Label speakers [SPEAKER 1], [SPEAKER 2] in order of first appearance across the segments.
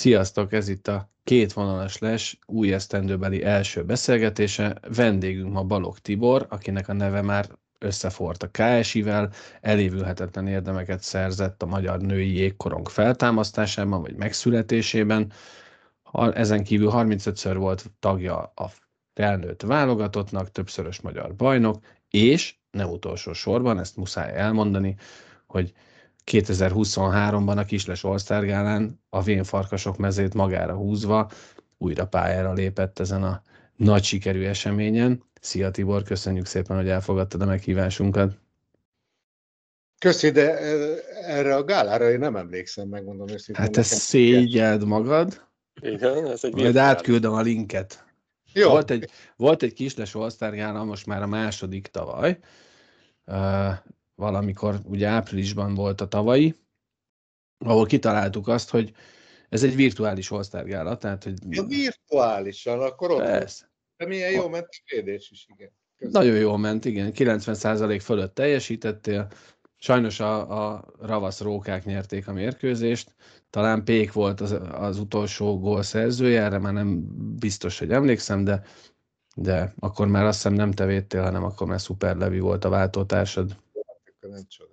[SPEAKER 1] Sziasztok, ez itt a Két vonalas les új esztendőbeli első beszélgetése. Vendégünk ma Balogh Tibor, akinek a neve már összeforrt a KSI-vel, elévülhetetlen érdemeket szerzett a magyar női jégkorong feltámasztásában vagy megszületésében. Ezen kívül 35-ször volt tagja a felnőtt válogatottnak, többszörös magyar bajnok, és nem utolsó sorban, ezt muszáj elmondani, hogy 2023-ban a Kisles All-Star Gálán a vénfarkasok mezét magára húzva újra pályára lépett ezen a nagy sikerű eseményen. Szia Tibor, köszönjük szépen, hogy elfogadtad a meghívásunkat.
[SPEAKER 2] Köszi, de erre a gálára én nem emlékszem, megmondom őszintén.
[SPEAKER 1] Hát te szégyeld magad.
[SPEAKER 3] Igen, ez egy
[SPEAKER 1] majd átküldöm a linket.
[SPEAKER 2] Jó.
[SPEAKER 1] Volt egy Kisles All-Star Gála, most már a második tavaly. Valamikor ugye áprilisban volt a tavalyi, ahol kitaláltuk azt, hogy ez egy virtuális All-Star Gála, tehát hogy...
[SPEAKER 2] Ja, virtuálisan, akkor ott
[SPEAKER 1] Persze.
[SPEAKER 2] De milyen jó ment a kérdés is, igen.
[SPEAKER 1] Köszönöm. Nagyon jól ment, igen. 90% fölött teljesítettél. Sajnos a ravasz rókák nyerték a mérkőzést. Talán Pék volt az utolsó gól szerzője, erre már nem biztos, hogy emlékszem, de akkor már azt hiszem nem te védtél, hanem akkor már Szuper Levi volt a váltótársad.
[SPEAKER 2] Akkor nem csodál.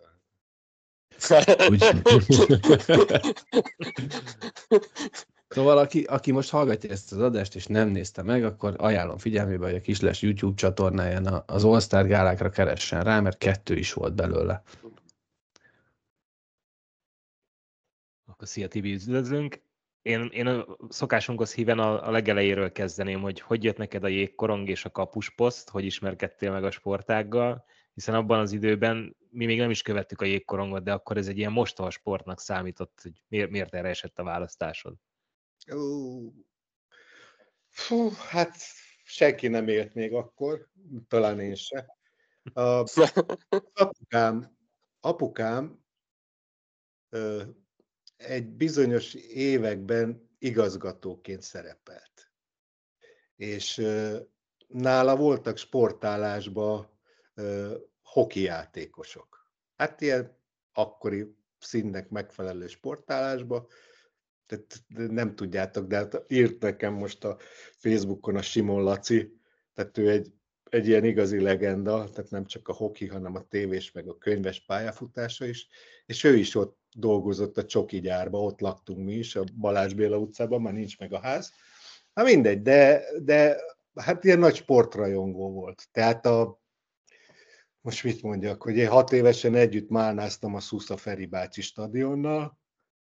[SPEAKER 1] Szóval aki most hallgatja ezt az adást és nem nézte meg, akkor ajánlom figyelmébe, hogy a Kisles YouTube csatornáján az All-Star gálákra keressen rá, mert 2 is volt belőle.
[SPEAKER 3] Akkor szia Tibi, üdvözlünk. Én a szokásunkhoz híven a legelejéről kezdeném, hogy jött neked a jégkorong és a kapusposzt, hogy ismerkedtél meg a sportággal, hiszen abban az időben mi még nem is követtük a jégkorongot, de akkor ez egy ilyen mostoha sportnak számított, hogy miért erre esett a választásod?
[SPEAKER 2] Hát senki nem élt még akkor, talán én se. Apukám egy bizonyos években igazgatóként szerepelt. És nála voltak sportállásban hoki játékosok. Hát ilyen akkori színnek megfelelő sportállásban, tehát nem tudjátok, de hát írt nekem most a Facebookon a Simon Laci, tehát ő egy ilyen igazi legenda, tehát nem csak a hoki, hanem a tévés meg a könyves pályafutása is, és ő is ott dolgozott a csoki gyárba, ott laktunk mi is, a Balázs Béla utcában, már nincs meg a ház. Hát mindegy, de hát ilyen nagy sportrajongó volt. Tehát most mit mondjak, hogy én 6 évesen együtt málnáztam a Szusza Feri bácsi stadionnal,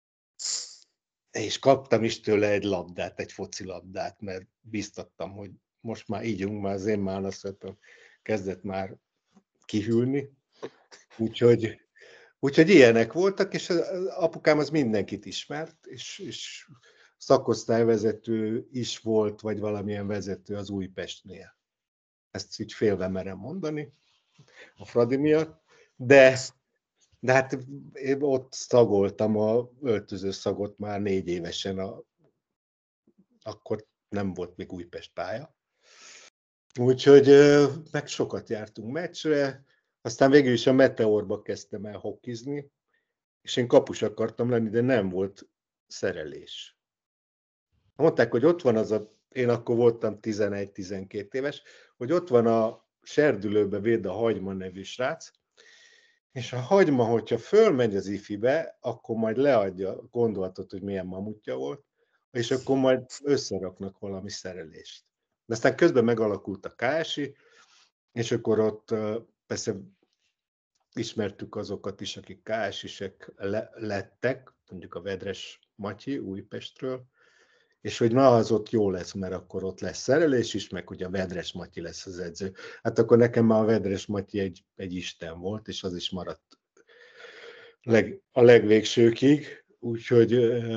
[SPEAKER 2] és kaptam is tőle egy labdát, egy focilabdát, mert biztattam, hogy most már ígyunk, már az én málnaszöpöm kezdett már kihűlni. Úgyhogy ilyenek voltak, és az apukám az mindenkit ismert, és szakosztályvezető is volt, vagy valamilyen vezető az Újpestnél. Ezt így félve merem mondani, a Fradi miatt, de hát én ott szagoltam a öltöző szagot már 4 évesen, akkor nem volt még Újpest pálya. Úgyhogy meg sokat jártunk meccsre, aztán végül is a Meteorba kezdtem el hokizni, és én kapus akartam lenni, de nem volt szerelés. Mondták, hogy ott van én akkor voltam 11-12 éves, hogy ott van a serdülőbe véd a Hagyma nevű srác, és a Hagyma, hogyha fölmegy az ifibe, akkor majd leadja a gondolatot, hogy milyen mamutja volt, és akkor majd összeraknak valami szerelést. De aztán közben megalakult a KSI, és akkor ott persze ismertük azokat is, akik KSI-sek lettek, mondjuk a Vedres Matyi Újpestről, és hogy na, az ott jó lesz, mert akkor ott lesz szerelés is, meg hogy a Vedres Matyi lesz az edző. Hát akkor nekem már a Vedres Matyi egy isten volt, és az is maradt a legvégsőkig, úgyhogy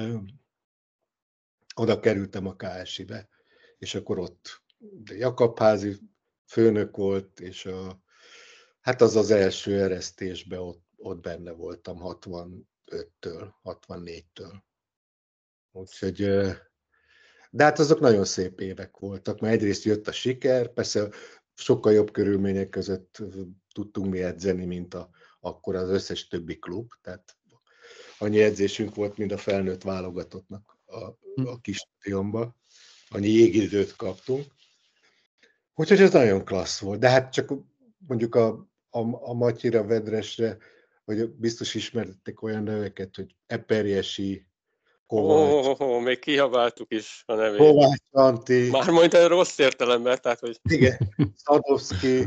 [SPEAKER 2] oda kerültem a KSI-be, és akkor ott Jakabházi főnök volt, és hát az első eresztésben ott benne voltam 65-től, 64-től. Úgyhogy, de hát azok nagyon szép évek voltak, mert egyrészt jött a siker, persze sokkal jobb körülmények között tudtunk mi edzeni, mint akkor az összes többi klub, tehát annyi edzésünk volt, mint a felnőtt válogatottnak a kis stadionba, annyi jégidőt kaptunk. Úgyhogy ez nagyon klassz volt. De hát csak mondjuk a Matyira, Vedresre, hogy biztos ismertettek olyan neveket, hogy Eperjesi, Kovács.
[SPEAKER 4] Még kiabáltuk is a nevét.
[SPEAKER 2] Kovács Antti.
[SPEAKER 4] Már mondta rossz értelemben, tehát hogy...
[SPEAKER 2] Igen, Szadovszki.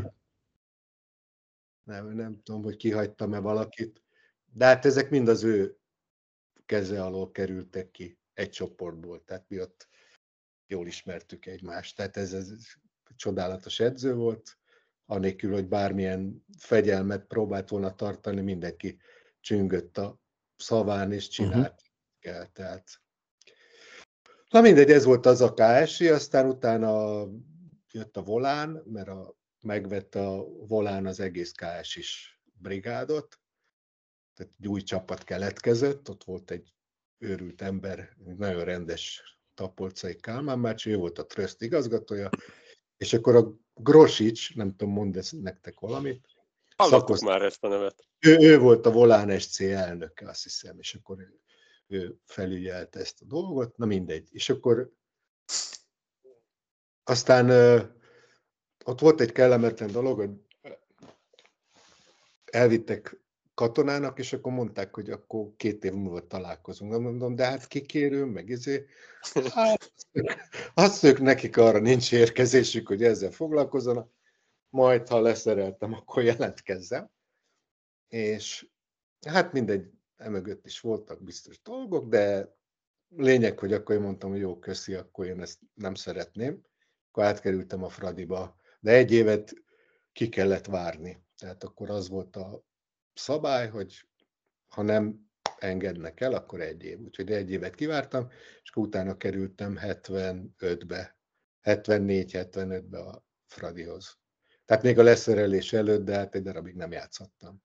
[SPEAKER 2] Nem tudom, hogy kihagytam-e valakit. De hát ezek mind az ő keze alól kerültek ki egy csoportból. Tehát mi ott jól ismertük egymást. Tehát ez csodálatos edző volt. Anélkül, hogy bármilyen fegyelmet próbált volna tartani, mindenki csüngött a szaván és csinált kell. Tehát. Na mindegy, ez volt az a KSI, aztán utána jött a Volán, mert megvette a Volán az egész KSI-s brigádot, tehát egy új csapat keletkezett, ott volt egy őrült ember, nagyon rendes tapolcai Kálmán bácsi, ő volt a Tröszt igazgatója, és akkor a Grosics, nem tudom, mondd ezt nektek valamit.
[SPEAKER 4] Hallottuk már ezt a nevet.
[SPEAKER 2] Ő volt a Volán SC elnöke, azt hiszem, és akkor ő felügyelte ezt a dolgot, na mindegy. És akkor aztán ott volt egy kellemetlen dolog, hogy elvittek katonának, és akkor mondták, hogy akkor 2 év múlva találkozunk. Nem mondom, de hát kikérő, meg hát azt ők nekik arra nincs érkezésük, hogy ezzel foglalkozzanak, majd ha leszereltem, akkor jelentkezzem. És hát mindegy, emögött is voltak biztos dolgok, de lényeg, hogy akkor én mondtam, hogy jó, köszi, akkor én ezt nem szeretném. Akkor átkerültem a Fradiba, de 1 évet ki kellett várni. Tehát akkor az volt a szabály, hogy ha nem engednek el, akkor 1 év. Úgyhogy 1 évet kivártam, és akkor utána kerültem 75-be, 74-75-be a Fradihoz. Tehát még a leszerelés előtt, de hát egy darabig nem játszottam.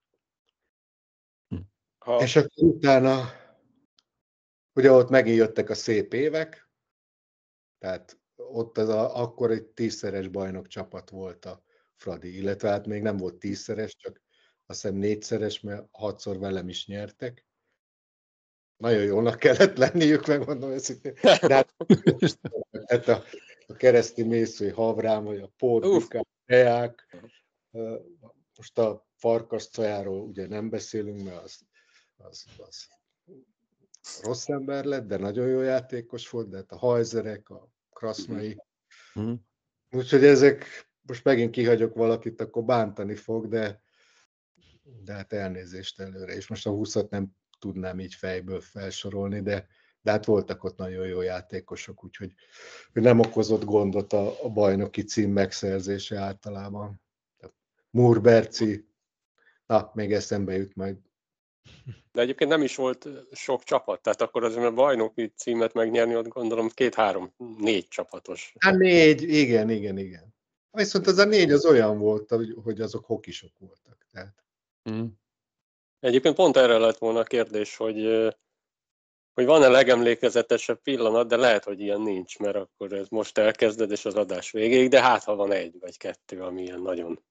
[SPEAKER 2] És akkor utána, ugye ott megint jöttek a szép évek, tehát ott akkor egy 10-szeres bajnok csapat volt a Fradi, illetve hát még nem volt 10-szeres, csak azt hiszem 4-szeres, mert 6-szor velem is nyertek. Nagyon jónak kellett lenniük, megmondom őszintén. De hát a Kereszti Mészői Havrám, vagy a Pórbukák, Deák, most a Farkascajáról ugye nem beszélünk, mert az rossz ember lett, de nagyon jó játékos volt, de hát a Hajzerek, a Krasznai. Úgyhogy ezek, most megint kihagyok valakit, akkor bántani fog, de hát elnézést előre. És most a 20-at nem tudnám így fejből felsorolni, de hát voltak ott nagyon jó játékosok, úgyhogy nem okozott gondot a bajnoki cím megszerzése általában. Murberci, na, még eszembe jut majd.
[SPEAKER 4] De egyébként nem is volt sok csapat, tehát akkor azért a bajnoki címet megnyerni, ott gondolom 2-3-4 csapatos.
[SPEAKER 2] Hát 4, igen. Viszont az a 4 az olyan volt, hogy azok hokisok voltak. Tehát.
[SPEAKER 4] Egyébként pont erre lett volna a kérdés, hogy van-e legemlékezetesebb pillanat, de lehet, hogy ilyen nincs, mert akkor ez most elkezded, és az adás végéig, de hát ha van 1 vagy 2, ami ilyen nagyon...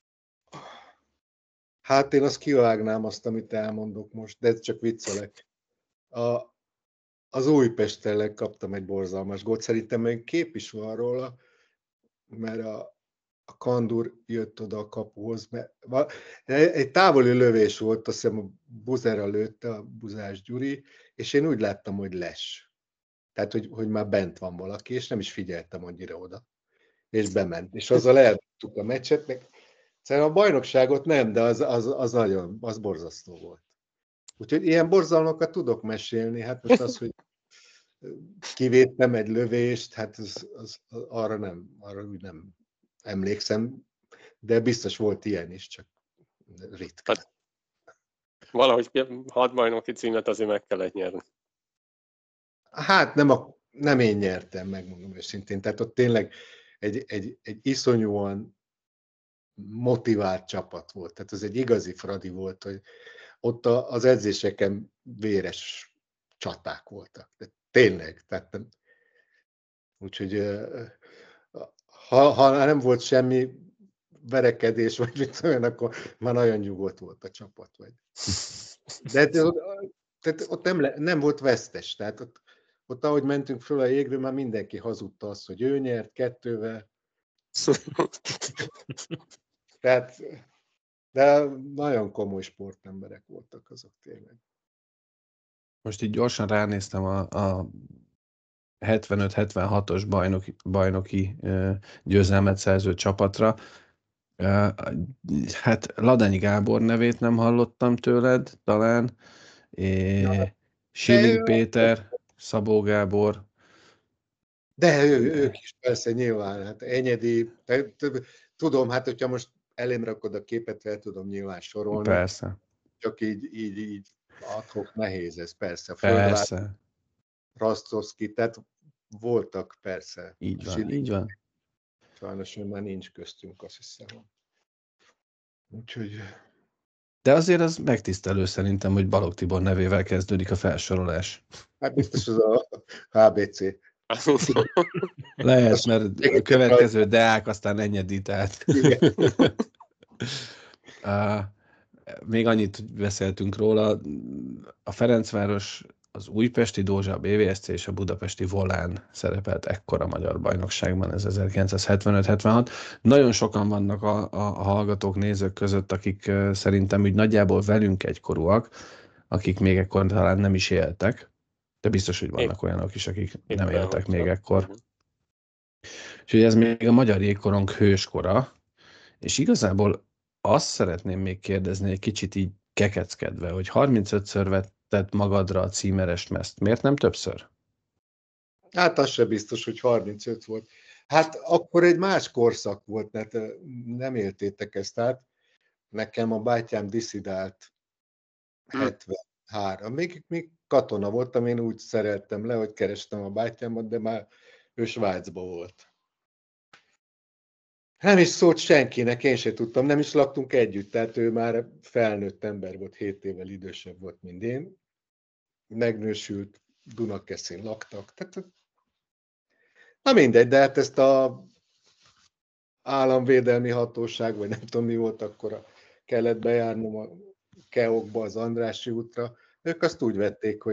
[SPEAKER 2] Hát én azt kivágnám azt, amit elmondok most, de ez csak viccelek. Az Újpest-ellen kaptam egy borzalmas gólt, szerintem még kép is van róla, mert a Kandur jött oda a kapuhoz, mert egy távoli lövés volt, azt hiszem a Buzera lőtte, a Buzás Gyuri, és én úgy láttam, hogy les. Tehát, hogy már bent van valaki, és nem is figyeltem annyira oda. És bement. És azzal eldobtuk a meccset, meg szerintem a bajnokságot nem, de az nagyon, az borzasztó volt. Úgyhogy ilyen borzalmakat tudok mesélni, hát most az, hogy kivédtem egy lövést, hát arra úgy nem emlékszem, de biztos volt ilyen is, csak ritka.
[SPEAKER 4] Hát, valahogy 6 bajnoki címet azért meg kellett nyerni.
[SPEAKER 2] Hát nem én nyertem, megmondom őszintén. Tehát ott tényleg egy iszonyúan motivált csapat volt. Tehát ez egy igazi Fradi volt, hogy ott az edzéseken véres csaták voltak. De tényleg. Tehát úgyhogy ha nem volt semmi verekedés, vagy mit tudom, akkor már nagyon nyugodt volt a csapat. De tehát ott nem volt vesztes. Tehát ott ahogy mentünk föl a jégről, már mindenki hazudta azt, hogy ő nyert 2-vel. Tehát, de nagyon komoly sportemberek voltak azok tényleg.
[SPEAKER 1] Most így gyorsan ránéztem a 75-76-os bajnoki győzelmet szerző csapatra. Hát Ladányi Gábor nevét nem hallottam tőled, talán. Schilling Péter, Szabó Gábor.
[SPEAKER 2] De ők is persze nyilván, hát Enyedi, tudom, hát hogyha most elém rakod a képet, el tudom nyilván sorolni.
[SPEAKER 1] Persze.
[SPEAKER 2] Csak így ad-hoc nehéz ez, persze.
[SPEAKER 1] Persze.
[SPEAKER 2] Rasztovszki, tehát voltak persze.
[SPEAKER 1] Így van, így van.
[SPEAKER 2] Sajnos már nincs köztünk, azt hiszem. Úgyhogy...
[SPEAKER 1] De azért az megtisztelő szerintem, hogy Balogh Tibor nevével kezdődik a felsorolás.
[SPEAKER 2] Hát biztos az a HBC.
[SPEAKER 1] Lehet, mert a következő Deák, aztán Enyedi, tehát... Még annyit beszéltünk róla, a Ferencváros, az újpesti Dózsa, a BVSC és a budapesti Volán szerepelt ekkor a magyar bajnokságban, ez 1975-76. Nagyon sokan vannak a hallgatók, nézők között, akik szerintem úgy nagyjából velünk egykorúak, akik még ekkor talán nem is éltek, de biztos, hogy vannak olyanok is, akik nem éltek még ekkor. Úgyhogy ez még a magyar jégkorong hőskora, és igazából azt szeretném még kérdezni egy kicsit így kekeckedve, hogy 35-ször vetted magadra a címeres mezt. Miért nem többször?
[SPEAKER 2] Hát az se biztos, hogy 35 volt. Hát akkor egy más korszak volt, mert nem éltétek ezt át. Nekem a bátyám disszidált 73. Még katona voltam, én úgy szereltem le, hogy kerestem a bátyámat, de már ő Svájcban volt. Nem is szólt senkinek, én se tudtam, nem is laktunk együtt, tehát ő már felnőtt ember volt, 7 évvel idősebb volt, mint én. Megnősült, Dunakeszin laktak. Tehát, na mindegy, de hát ezt a államvédelmi hatóság, vagy nem tudom mi volt, akkor kellett bejárnom a Keokba, az Andrássy útra. Ők azt úgy vették,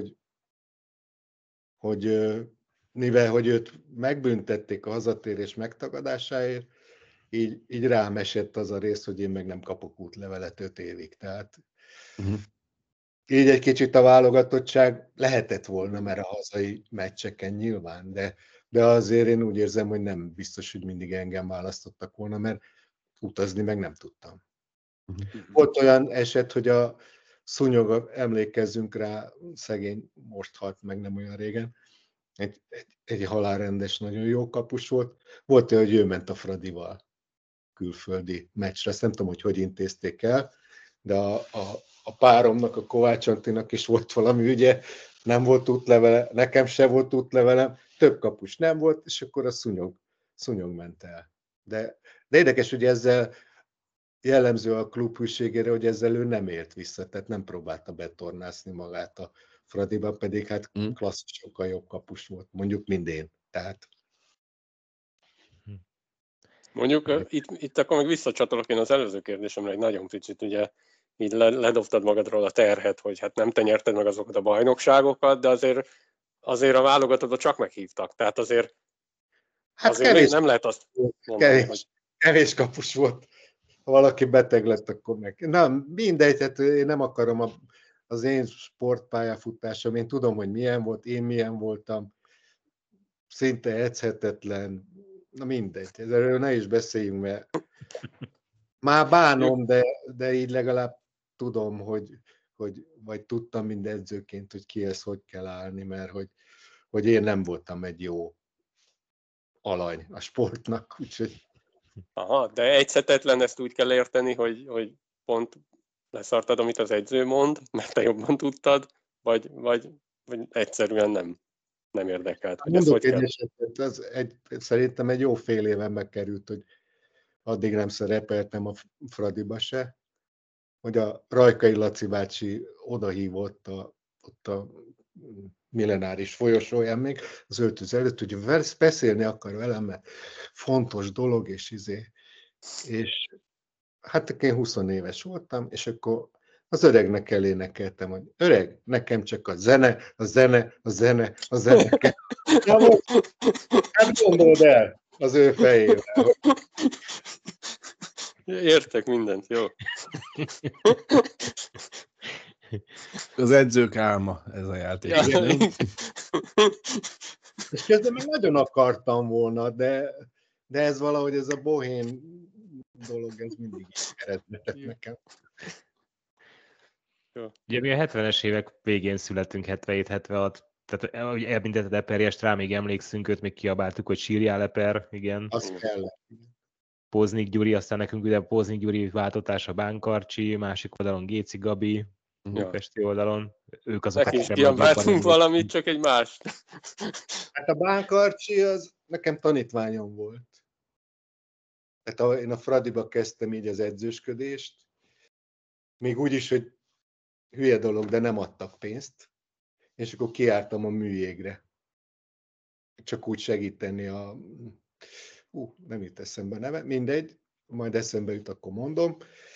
[SPEAKER 2] hogy mivel hogy őt megbüntették a hazatérés megtagadásáért, így rám esett az a rész, hogy én meg nem kapok útlevelet 5 évig. Tehát így egy kicsit a válogatottság lehetett volna, mert a hazai meccseken nyilván, de azért én úgy érzem, hogy nem biztos, hogy mindig engem választottak volna, mert utazni meg nem tudtam. Volt olyan eset, hogy a Szúnyog, emlékezzünk rá, szegény most halt meg nem olyan régen, egy halálrendes, nagyon jó kapus volt. Volt olyan, hogy ő ment a Fradival külföldi meccsre. Ezt nem tudom, hogy intézték el, de a páromnak, a Kovács Antinak is volt valami ügye, nem volt útlevele, nekem se volt útlevelem, több kapus nem volt, és akkor a Szúnyog ment el. De érdekes, hogy ezzel jellemző a klub hűségére, hogy ezzel ő nem élt vissza, tehát nem próbálta betornászni magát a Fradiba, pedig hát klasszikus, sokkal jobb kapus volt, mondjuk mint én. Tehát...
[SPEAKER 4] Mondjuk itt akkor meg visszacsatolok én az előző kérdésemre egy nagyon picit, ugye így ledobtad magadról a terhet, hogy hát nem te nyerted meg azokat a bajnokságokat, de azért a válogatottba csak meghívtak, tehát azért
[SPEAKER 2] kevés,
[SPEAKER 4] nem lehet azt mondani,
[SPEAKER 2] kevés kapus volt. Ha valaki beteg lett, akkor meg... Na, mindegy, hát én nem akarom az én sportpályafutásom, én tudom, hogy milyen volt, én milyen voltam, szinte edzhetetlen, na mindegy, erről ne is beszéljünk, mert már bánom, de így legalább tudom, vagy tudtam mind edzőként, hogy kihez hogy kell állni, mert hogy én nem voltam egy jó alany a sportnak, úgyhogy...
[SPEAKER 4] Aha, de edzhetetlen, ezt úgy kell érteni, hogy pont leszartad, amit az edző mond, mert te jobban tudtad, vagy egyszerűen nem érdekelt. Hogy
[SPEAKER 2] mondok egy esetet, szerintem egy jó fél éven megkerült, hogy addig nem szerepeltem a Fradiba se, hogy a Rajkai Laci bácsi odahívott ott a Millenáris folyosóján még az öltöző előtt, hogy beszélni akar velem, mert fontos dolog, és hát én 20 éves voltam, és akkor Az öregnek elénekeltem, hogy öreg, nekem csak a zene, a zene, a zene, a zene kell. Na most, hát gondold el az ő fejével.
[SPEAKER 4] Értek mindent, jó.
[SPEAKER 1] Az edzők álma ez a játék.
[SPEAKER 4] Ja,
[SPEAKER 1] Igen, nem?
[SPEAKER 2] És közben meg nagyon akartam volna, de ez valahogy ez a bohém dolog, ez mindig így keretvetett nekem.
[SPEAKER 3] Ugye mi a 70-es évek végén születtünk, 77-76, tehát ahogy elbüntetett Eperjest, rá még emlékszünk, őt még kiabáltuk, hogy sírjál Eper, igen.
[SPEAKER 2] Az kellett.
[SPEAKER 3] Póznik Gyuri, aztán nekünk ugye Póznik Gyuri váltotása Bánkarcsi, másik oldalon Géci Gabi, Pesti oldalon. Ők azok,
[SPEAKER 4] neki is
[SPEAKER 3] akik
[SPEAKER 4] kiabáltunk valamit, csak egy más.
[SPEAKER 2] Hát a Bánkarcsi az nekem tanítványom volt. Tehát én a Fradiba kezdtem így az edzősködést, még úgy is, hogy hülye dolog, de nem adtak pénzt, és akkor kijártam a műjégre. Csak úgy segíteni nem jut eszembe neve, mindegy, majd eszembe jut, akkor mondom.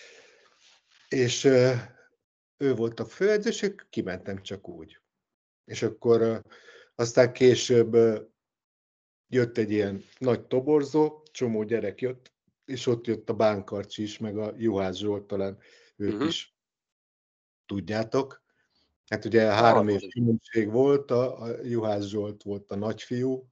[SPEAKER 2] És ő volt a főedzős, és kimentem csak úgy. És akkor aztán később jött egy ilyen nagy toborzó, csomó gyerek jött, és ott jött a Bánkarcsi is, meg a Juhász Zsolt, talán őt is tudjátok. Hát ugye 3 év különbség volt, a Juhász Zsolt volt a nagyfiú,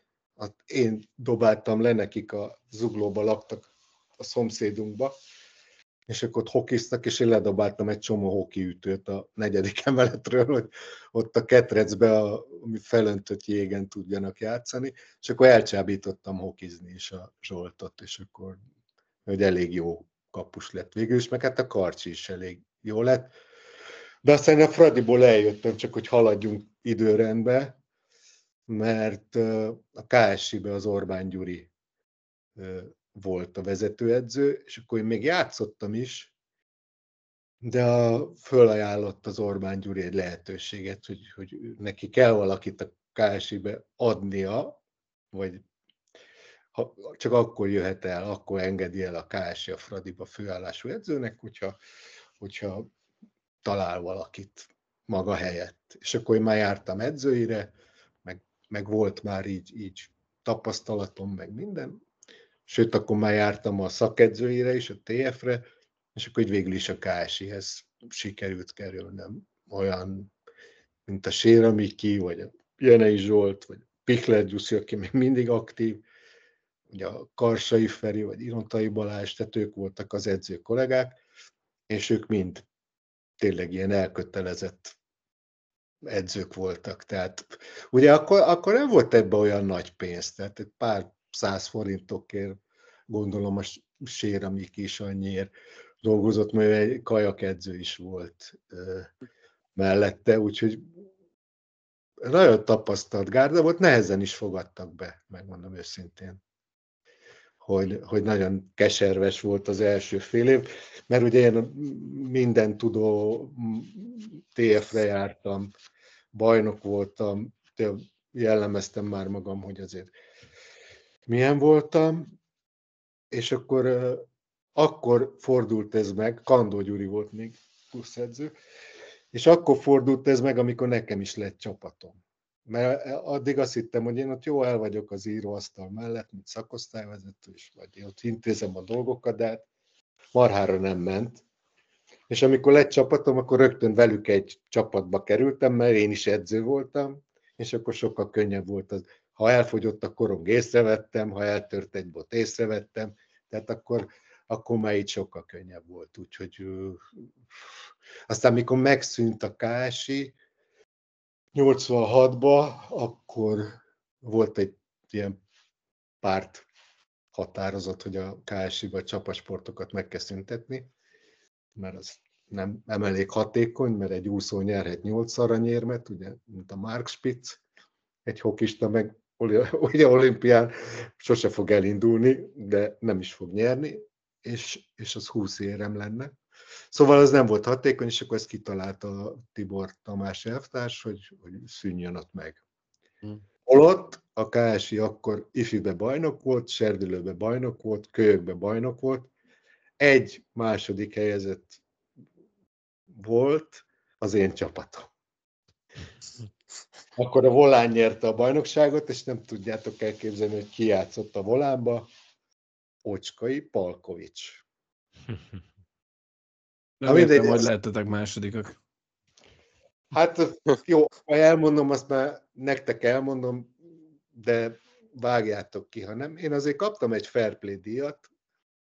[SPEAKER 2] én dobáltam le nekik, a Zuglóba laktak a szomszédunkba, és akkor ott hokiztak, és én ledobáltam egy csomó hokiütőt a 4. emeletről, hogy ott a ketrecbe, ami felöntött jégen tudjanak játszani, és akkor elcsábítottam hokizni is a Zsoltot, és akkor hogy elég jó kapus lett végül is, meg hát a Karcsi is elég jó lett. De aztán a Fradiból eljöttem, csak hogy haladjunk időrendbe, mert a KSI-be az Orbán Gyuri volt a vezetőedző, és akkor én még játszottam is, de fölajánlott az Orbán Gyuri egy lehetőséget, hogy neki kell valakit a KSI-be adnia, vagy csak akkor jöhet el, akkor engedi el a KSI a Fradiba főállású edzőnek, hogyha talál valakit maga helyett. És akkor én már jártam edzőire, meg volt már így tapasztalatom, meg minden. Sőt, akkor már jártam a szakedzőire is, a TF-re, és akkor így végül is a KSI-hez sikerült kerülnem. Olyan, mint a Séra Miki, vagy a Jenei Zsolt, vagy Pichler Gyuszi, aki még mindig aktív, ugye a Karsai Feri, vagy Irontai Balázs, tehát ők voltak az edző kollégák, és ők mind tényleg ilyen elkötelezett edzők voltak. Tehát ugye akkor nem volt ebben olyan nagy pénz, tehát egy pár 100 forintokért gondolom a Séra Miki is annyiért dolgozott, mert egy kajakedző is volt mellette, úgyhogy nagyon tapasztalt gárda volt, nehezen is fogadtak be, megmondom őszintén, hogy nagyon keserves volt az első fél év, mert ugye én minden tudó TF-re jártam, bajnok voltam, jellemeztem már magam, hogy azért milyen voltam, és akkor fordult ez meg, Kandó Gyuri volt még pluszedző, és akkor fordult ez meg, amikor nekem is lett csapatom. Mert addig azt hittem, hogy én ott jó el vagyok az íróasztal mellett, mint szakosztályvezető is, vagy én ott intézem a dolgokat, de hát marhára nem ment. És amikor lett csapatom, akkor rögtön velük egy csapatba kerültem, mert én is edző voltam, és akkor sokkal könnyebb volt az. Ha elfogyott a korong, észrevettem, ha eltört egy bot, észrevettem, tehát akkor már így sokkal könnyebb volt. Úgyhogy aztán, mikor megszűnt a KSI 86-ban, akkor volt egy ilyen párt határozat, hogy a KSI-ban csapasportokat meg kell szüntetni, mert az nem elég hatékony, mert egy úszó nyerhet 8 aranyérmet, ugye, mint a Mark Spitz, egy hokista meg ugye olimpián sose fog elindulni, de nem is fog nyerni, és az 20 érem lenne. Szóval az nem volt hatékony, és akkor ezt kitalálta Tibor Tamás elvtárs, hogy szűnjön ott meg. Holott a KSI akkor ifibe bajnok volt, Serdülőbe bajnok volt, Kölyökbe bajnok volt, egy második helyezett volt az én csapatom. Akkor a Volán nyerte a bajnokságot, és nem tudjátok elképzelni, hogy ki játszott a Volánba. Ocskai Palkovics.
[SPEAKER 1] Nem értem, hogy lehettetek másodikak.
[SPEAKER 2] Hát jó, ha elmondom, azt már nektek elmondom, de vágjátok ki, ha nem. Én azért kaptam egy fair play díjat,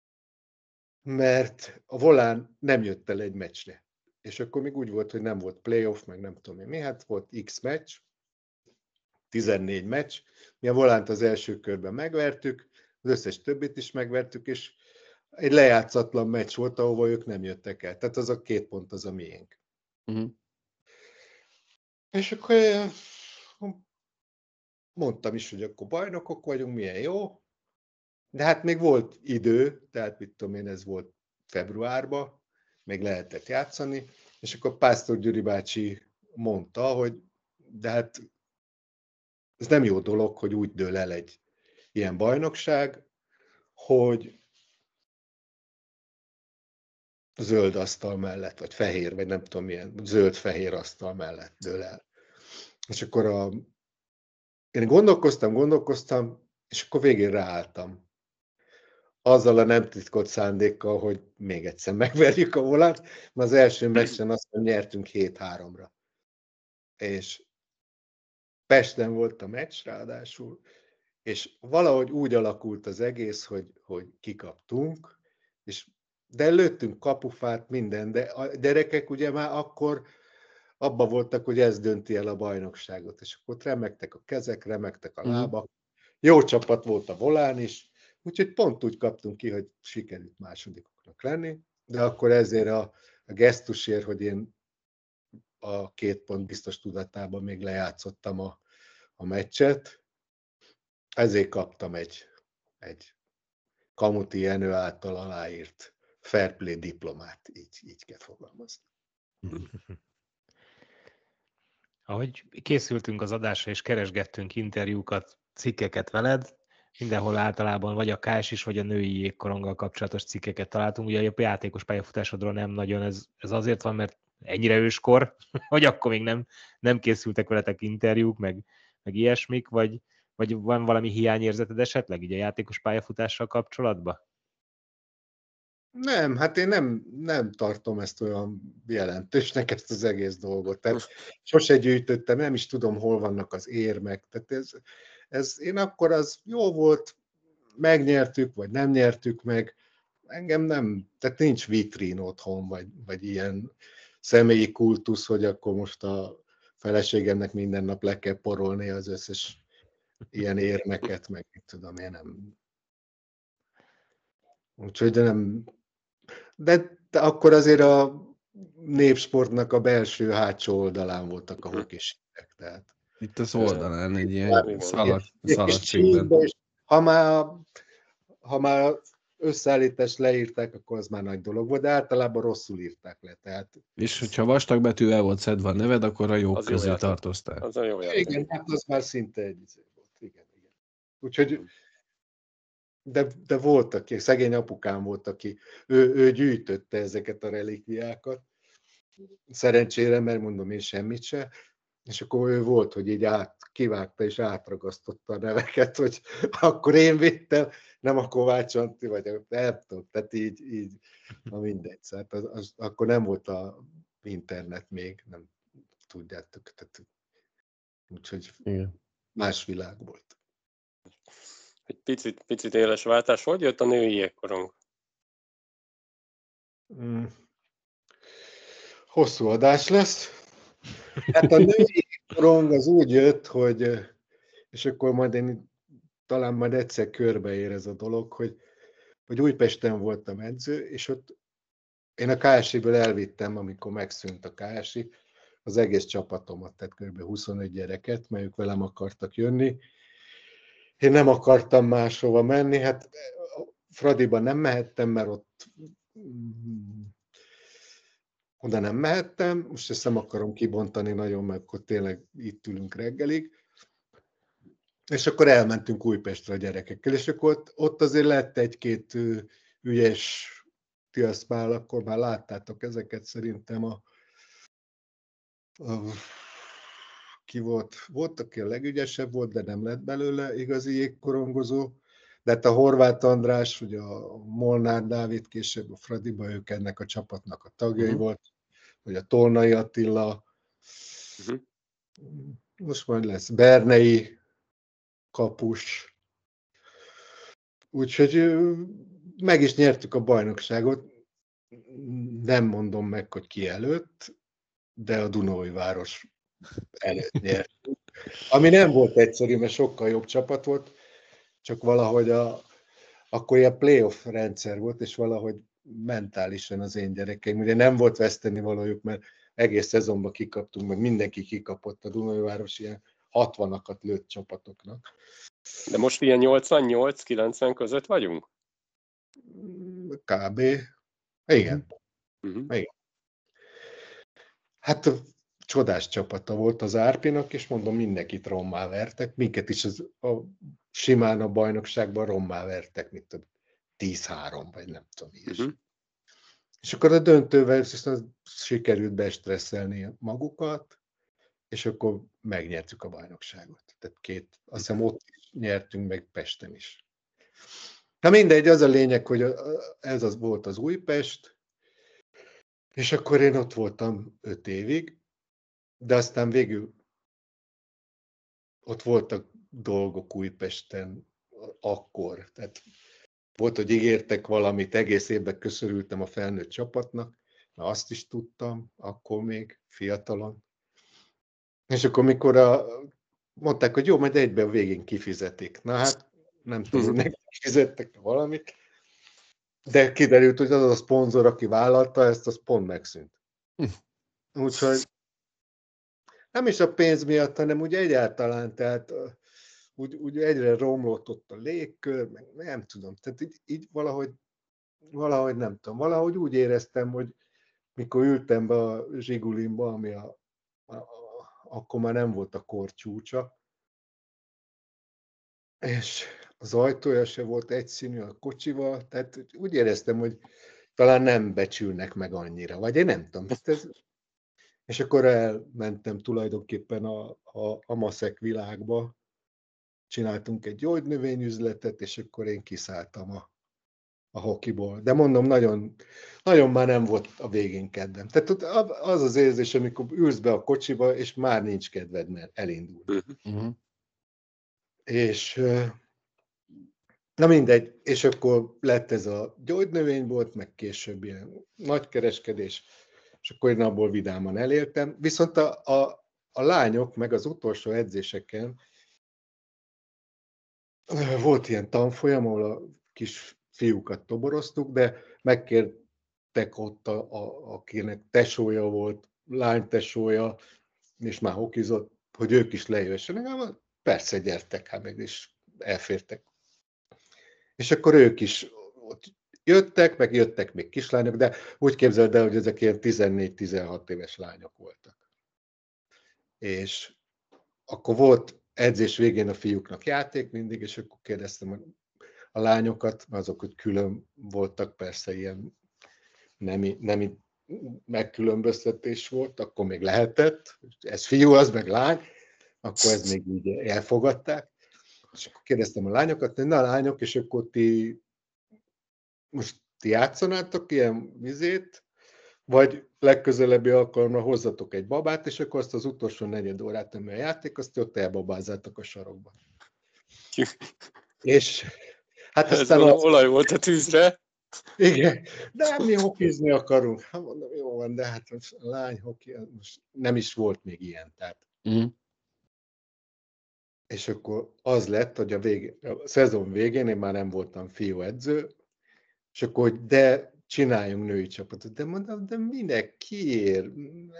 [SPEAKER 2] mert a Volán nem jött el egy meccsre. És akkor még úgy volt, hogy nem volt playoff, meg nem tudom én mi, hát volt X meccs, 14 meccs. Mi a Volánt az első körben megvertük, az összes többit is megvertük, és egy lejátszatlan meccs volt, ahova ők nem jöttek el. Tehát az a 2 pont az a miénk.
[SPEAKER 1] Uh-huh.
[SPEAKER 2] És akkor mondtam is, hogy akkor bajnokok vagyunk, milyen jó. De hát még volt idő, tehát mit tudom én, ez volt februárban, még lehetett játszani, és akkor Pásztor Gyuri bácsi mondta, hogy de hát ez nem jó dolog, hogy úgy dől el egy ilyen bajnokság, hogy zöld asztal mellett, vagy fehér, vagy nem tudom milyen, zöld-fehér asztal mellett dől el. És akkor én gondolkoztam, és akkor végén ráálltam. Azzal a nem titkolt szándékkal, hogy még egyszer megverjük a Volánt, mert az első meccsen azt mondom, nyertünk 7-3-ra. És Pesten volt a meccs ráadásul, és valahogy úgy alakult az egész, hogy kikaptunk, de lőttünk kapufát, minden, de a gyerekek ugye már akkor abban voltak, hogy ez dönti el a bajnokságot, és akkor ott remegtek a kezek, remegtek a lábak. Jó csapat volt a Volán is, úgyhogy pont úgy kaptunk ki, hogy sikerült másodikoknak lenni, de akkor ezért a gesztusért, hogy én a 2 pont biztos tudatában még lejátszottam a meccset, ezért kaptam egy Kamuti Jenő által aláírt fair play diplomát, így kell fogalmazni.
[SPEAKER 3] Ahogy készültünk az adásra és keresgettünk interjúkat, cikkeket veled, mindenhol általában vagy a KS is, vagy a női jégkoronggal kapcsolatos cikkeket találtunk. Ugye a játékos pályafutásodról nem nagyon, ez azért van, mert ennyire őskor, hogy akkor még nem készültek veletek interjúk, meg ilyesmik, vagy van valami hiányérzeted esetleg így a játékos pályafutással kapcsolatban?
[SPEAKER 2] Nem, hát én nem tartom ezt olyan jelentősnek, ezt az egész dolgot. Tehát sose gyűjtöttem, nem is tudom, hol vannak az érmek. Tehát ez én akkor az jó volt, megnyertük, vagy nem nyertük meg. Engem nem, tehát nincs vitrín otthon, vagy ilyen személyi kultusz, hogy akkor most a feleségemnek minden nap le kell porolni az összes ilyen érmeket, meg tudom én nem. Úgyhogy nem. De akkor azért a népsportnak a hátsó oldalán voltak a hokisták. Tehát
[SPEAKER 1] itt az oldalán egy ilyen szalagcikben.
[SPEAKER 2] Ha már összeállítást leírták, akkor az már nagy dolog volt, de általában rosszul írták le. Tehát...
[SPEAKER 1] És hogyha vastag betűvel volt szedve a neved, akkor a jók közé tartoztál.
[SPEAKER 4] Az a jó játék.
[SPEAKER 2] Igen, hát az már szinte egy volt. Igen. Úgyhogy de volt, aki, szegény apukám volt, aki ő gyűjtötte ezeket a relikviákat. Szerencsére, mert mondom én semmit se. És akkor ő volt, hogy így kivágta és átragasztotta a neveket, hogy akkor én vittem, nem a Kovács Antti, vagy nem tudom, tehát így na mindegy. Tehát akkor nem volt a internet még, nem tudjátok. Tehát, úgyhogy igen. Más világ volt.
[SPEAKER 4] Egy picit éles váltás. Hogy jött a női jégkorong?
[SPEAKER 2] Hosszú adás lesz. Hát a női jégkorong az úgy jött, hogy, és akkor talán majd egyszer körbeér ez a dolog, hogy Újpesten voltam edző, és ott én a KSI-ből elvittem, amikor megszűnt a KSI, az egész csapatomat, tehát kb. 25 gyereket, mert ők velem akartak jönni. Én nem akartam máshova menni, hát Fradiba nem mehettem, mert ott oda nem mehettem, most ezt nem akarom kibontani nagyon, mert akkor tényleg itt ülünk reggelig. És akkor elmentünk Újpestre a gyerekekkel, és akkor ott azért lett egy-két ügyes, ti azt már akkor már láttátok ezeket szerintem Ki volt, aki a legügyesebb volt, de nem lett belőle igazi jégkorongozó. De hát a Horváth András, ugye a Molnár Dávid, később a Fradiba, ők ennek a csapatnak a tagjai volt, vagy a Tolnai Attila, most majd lesz Bernei kapus. Úgyhogy meg is nyertük a bajnokságot, nem mondom meg, hogy ki előtt, de a Dunaújváros előtt nyertünk. Ami nem volt egyszerű, mert sokkal jobb csapat volt, csak valahogy akkor ilyen playoff rendszer volt, és valahogy mentálisan az én gyerekeim, ugye nem volt veszteni valójuk, mert egész szezonban kikaptunk, meg mindenki kikapott, a Dunaújváros ilyen 60-akat lőtt csapatoknak.
[SPEAKER 4] De most ilyen 88-90 között vagyunk?
[SPEAKER 2] Kb. Igen. Igen. Hát csodás csapata volt az Árpinak, és mondom, mindenkit rommá vertek, minket is simán a bajnokságban rommá vertek, mint a 10-3, vagy nem tudom, ilyesmi. És akkor a döntővel sikerült bestresszelni magukat, és akkor megnyertük a bajnokságot. Tehát azt hiszem ott is nyertünk, meg Pesten is. Na mindegy, az a lényeg, hogy ez volt az Újpest, és akkor én ott voltam 5 évig, de aztán végül ott voltak dolgok Újpesten akkor. Tehát volt, hogy ígértek valamit, egész évben köszörültem a felnőtt csapatnak, mert azt is tudtam, akkor még fiatalon. És akkor mikor mondták, hogy jó, majd egyben a végén kifizetik. Na hát nem tudom, hogy nekik fizettek valamit, de kiderült, hogy az a szponzor, aki vállalta ezt, az pont megszűnt. Úgyhogy nem is a pénz miatt, hanem úgy egyáltalán, tehát úgy egyre romlott ott a légkör, meg nem tudom, tehát így valahogy nem tudom, valahogy úgy éreztem, hogy mikor ültem be a Zsigulimba, ami akkor már nem volt a kor csúcsa, és az ajtója se volt egyszínű a kocsival, tehát úgy éreztem, hogy talán nem becsülnek meg annyira, vagy én nem tudom. És akkor elmentem tulajdonképpen a maszek világba, csináltunk egy gyógynövényüzletet, és akkor én kiszálltam a hokiból. De mondom, nagyon, nagyon már nem volt a végén kedvem. Tehát az az érzés, amikor ülsz be a kocsiba, és már nincs kedved, mert elindul. És na mindegy, és akkor lett ez a gyógynövénybolt, meg később ilyen nagykereskedés, és akkor én abból vidáman eléltem. Viszont a lányok, meg az utolsó edzéseken volt ilyen tanfolyam, ahol a kis fiúkat toboroztuk, de megkértek ott, akinek tesója volt, lánytesója, és már hokizott, hogy ők is lejöhessenek. Persze, gyertek, hát meg is elfértek. És akkor ők is ott jöttek, meg jöttek még kislányok, de úgy képzeld el, hogy ezek ilyen 14-16 éves lányok voltak. És akkor volt edzés végén a fiúknak játék mindig, és akkor kérdeztem a lányokat, azok, hogy külön voltak, persze ilyen nemi megkülönböztetés volt, akkor még lehetett, ez fiú, az meg lány, akkor ez még így elfogadták. És akkor kérdeztem a lányokat, hogy na lányok, és akkor most ti játszanátok ilyen vizét, vagy legközelebbi alkalommal hozzatok egy babát, és akkor azt az utolsó negyed órát, ami a játék, azt ott elbabázzátok a sarokba. És hát aztán
[SPEAKER 4] olaj volt a tűzre.
[SPEAKER 2] Igen, de mi hokizni akarunk. Hát mondom, jó van, de hát a lány hoki, most nem is volt még ilyen. Tehát. És akkor az lett, hogy a szezon végén én már nem voltam fiúedző, és akkor, hogy de csináljunk női csapatot. De mondom, de minek, kiért?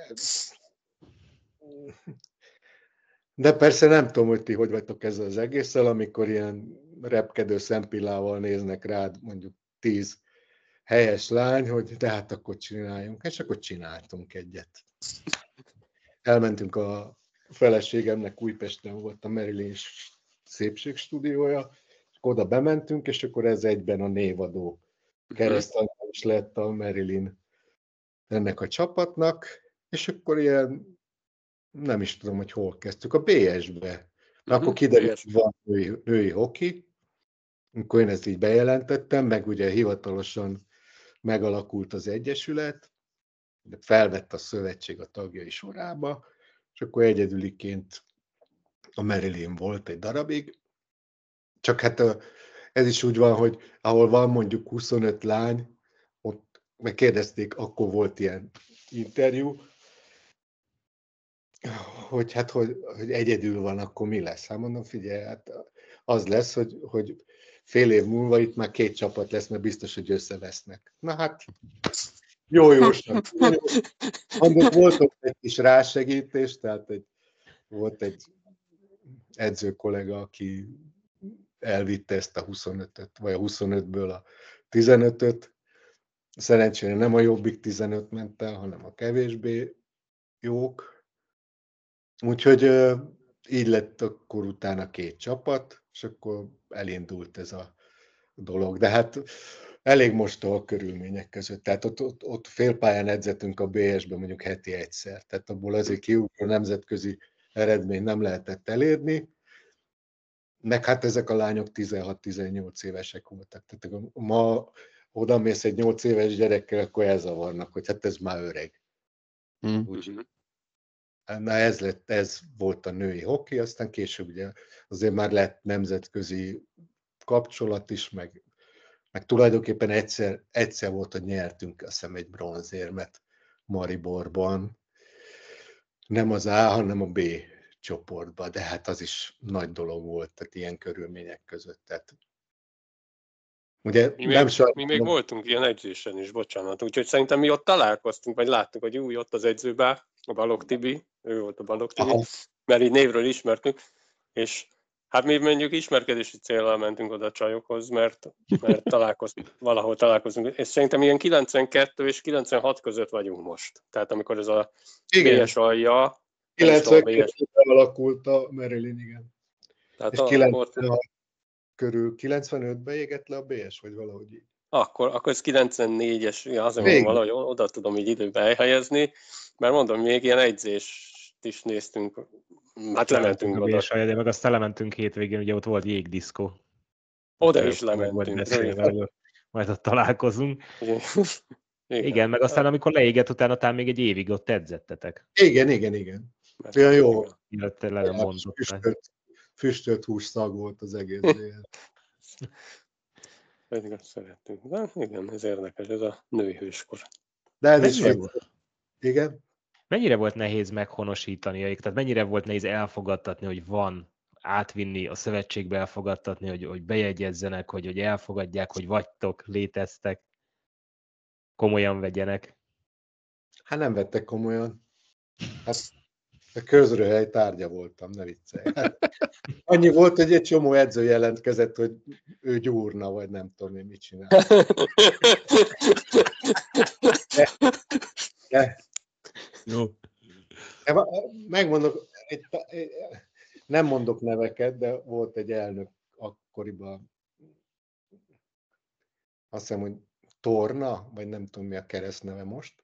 [SPEAKER 2] De persze nem tudom, hogy ti hogy vagytok ezzel az egésszel, amikor ilyen repkedő szempillával néznek rád, mondjuk 10 helyes lány, hogy de hát akkor csináljunk, és akkor csináltunk egyet. Elmentünk a feleségemnek, Újpesten volt a Marilyn szépségstúdiója, és oda bementünk, és akkor ez egyben a névadó keresztanyja is lett a Marilyn ennek a csapatnak, és akkor ilyen nem is tudom, hogy hol kezdtük, a BS-be. Akkor kiderült, hogy van női hoki, amikor én ezt így bejelentettem, meg ugye hivatalosan megalakult az egyesület, felvett a szövetség a tagjai sorába, és akkor egyedüliként a Marilyn volt egy darabig. Csak hát ez is úgy van, hogy ahol van mondjuk 25 lány, ott megkérdezték, akkor volt ilyen interjú, hogy hát, hogy egyedül van, akkor mi lesz? Hát mondom, figyelj, hát az lesz, hogy fél év múlva itt már 2 csapat lesz, mert biztos, hogy összevesznek. Na hát, jósan. Mondjuk volt ott egy kis rásegítés, tehát volt egy edző kollega, aki elvitte ezt a 25-öt, vagy a 25-ből a 15-öt. Szerencsére nem a jobbik 15 ment el, hanem a kevésbé jók. Úgyhogy így lett akkor utána 2 csapat, és akkor elindult ez a dolog. De hát elég mostoha körülmények között. Tehát ott félpályán edzettünk a BS-ben mondjuk heti egyszer. Tehát abból azért kiugró nemzetközi eredményt nem lehetett elérni. Meg hát ezek a lányok 16-18 évesek voltak. Tehát ma oda mész egy 8 éves gyerekkel, akkor elzavarnak, hogy hát ez már öreg. Úgy. Na ez volt a női hoki, aztán később ugye azért már lett nemzetközi kapcsolat is, meg tulajdonképpen egyszer volt, hogy nyertünk, azt hiszem, egy bronzérmet Mariborban. Nem az A, hanem a B csoportban, de hát az is nagy dolog volt, tehát ilyen körülmények között. Tehát, ugye
[SPEAKER 4] mi még voltunk ilyen edzésen is, bocsánat. Úgyhogy szerintem mi ott találkoztunk, vagy láttuk, hogy új ott az edzőben, a Balogh Tibi, ő volt a Balogh Tibi, mert így névről ismertük, és hát mi mondjuk ismerkedési céllal mentünk oda a csajokhoz, mert valahol találkozunk, és szerintem ilyen 92 és 96 között vagyunk most. Tehát amikor ez a BS alja...
[SPEAKER 2] 92-ben alakult a Marilyn, igen.
[SPEAKER 4] Tehát
[SPEAKER 2] és 96 körül, 95-ben égett le a BS, vagy valahogy így.
[SPEAKER 4] Akkor ez 94-es, azért mondom, valahogy oda tudom így időben elhelyezni, mert mondom, még ilyen egyzést is néztünk, hát lementünk oda.
[SPEAKER 3] De meg aztán lementünk hétvégén, ugye ott volt jégdiszkó.
[SPEAKER 4] Oda is lementünk.
[SPEAKER 3] Majd ott találkozunk. Igen, meg aztán amikor leégett, utána talán még egy évig ott edzettetek.
[SPEAKER 2] Igen. Olyan jó.
[SPEAKER 3] Illetve le nem mondott.
[SPEAKER 2] Füstölt hússzag volt az egész.
[SPEAKER 4] Pedig azt szerettünk. De igen, ez érdekes, ez a női hőskor.
[SPEAKER 2] De ez is igen.
[SPEAKER 3] Mennyire volt nehéz meghonosítani, tehát mennyire volt nehéz elfogadtatni, hogy van, átvinni a szövetségbe, elfogadtatni, hogy bejegyezzenek, hogy elfogadják, hogy vagytok, léteztek, komolyan vegyenek?
[SPEAKER 2] Hát nem vettek komolyan. Hát a közröhely tárgya voltam, ne viccelj. Annyi volt, hogy egy csomó edző jelentkezett, hogy ő gyúrna, vagy nem tudom én mit csinál.
[SPEAKER 3] Jó.
[SPEAKER 2] Megmondok, nem mondok neveket, de volt egy elnök akkoriban, azt hiszem, hogy Torna, vagy nem tudom mi a keresztneve most,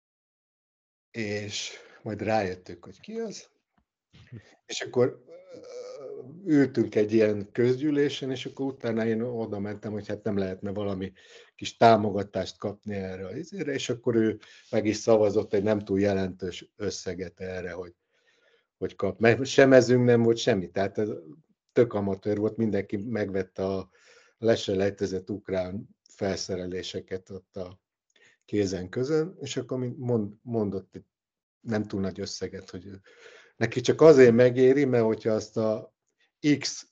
[SPEAKER 2] és majd rájöttük, hogy ki az, és akkor ültünk egy ilyen közgyűlésen, és akkor utána én oda mentem, hogy hát nem lehetne valami kis támogatást kapni erre a izére, és akkor ő meg is szavazott egy nem túl jelentős összeget erre, hogy kap. Mert sem mezünk nem volt semmi, tehát ez tök amatőr volt, mindenki megvette a leselejtezett ukrán felszereléseket ott a kézen közön, és akkor mondott egy nem túl nagy összeget, hogy neki csak azért megéri, mert hogyha azt a X,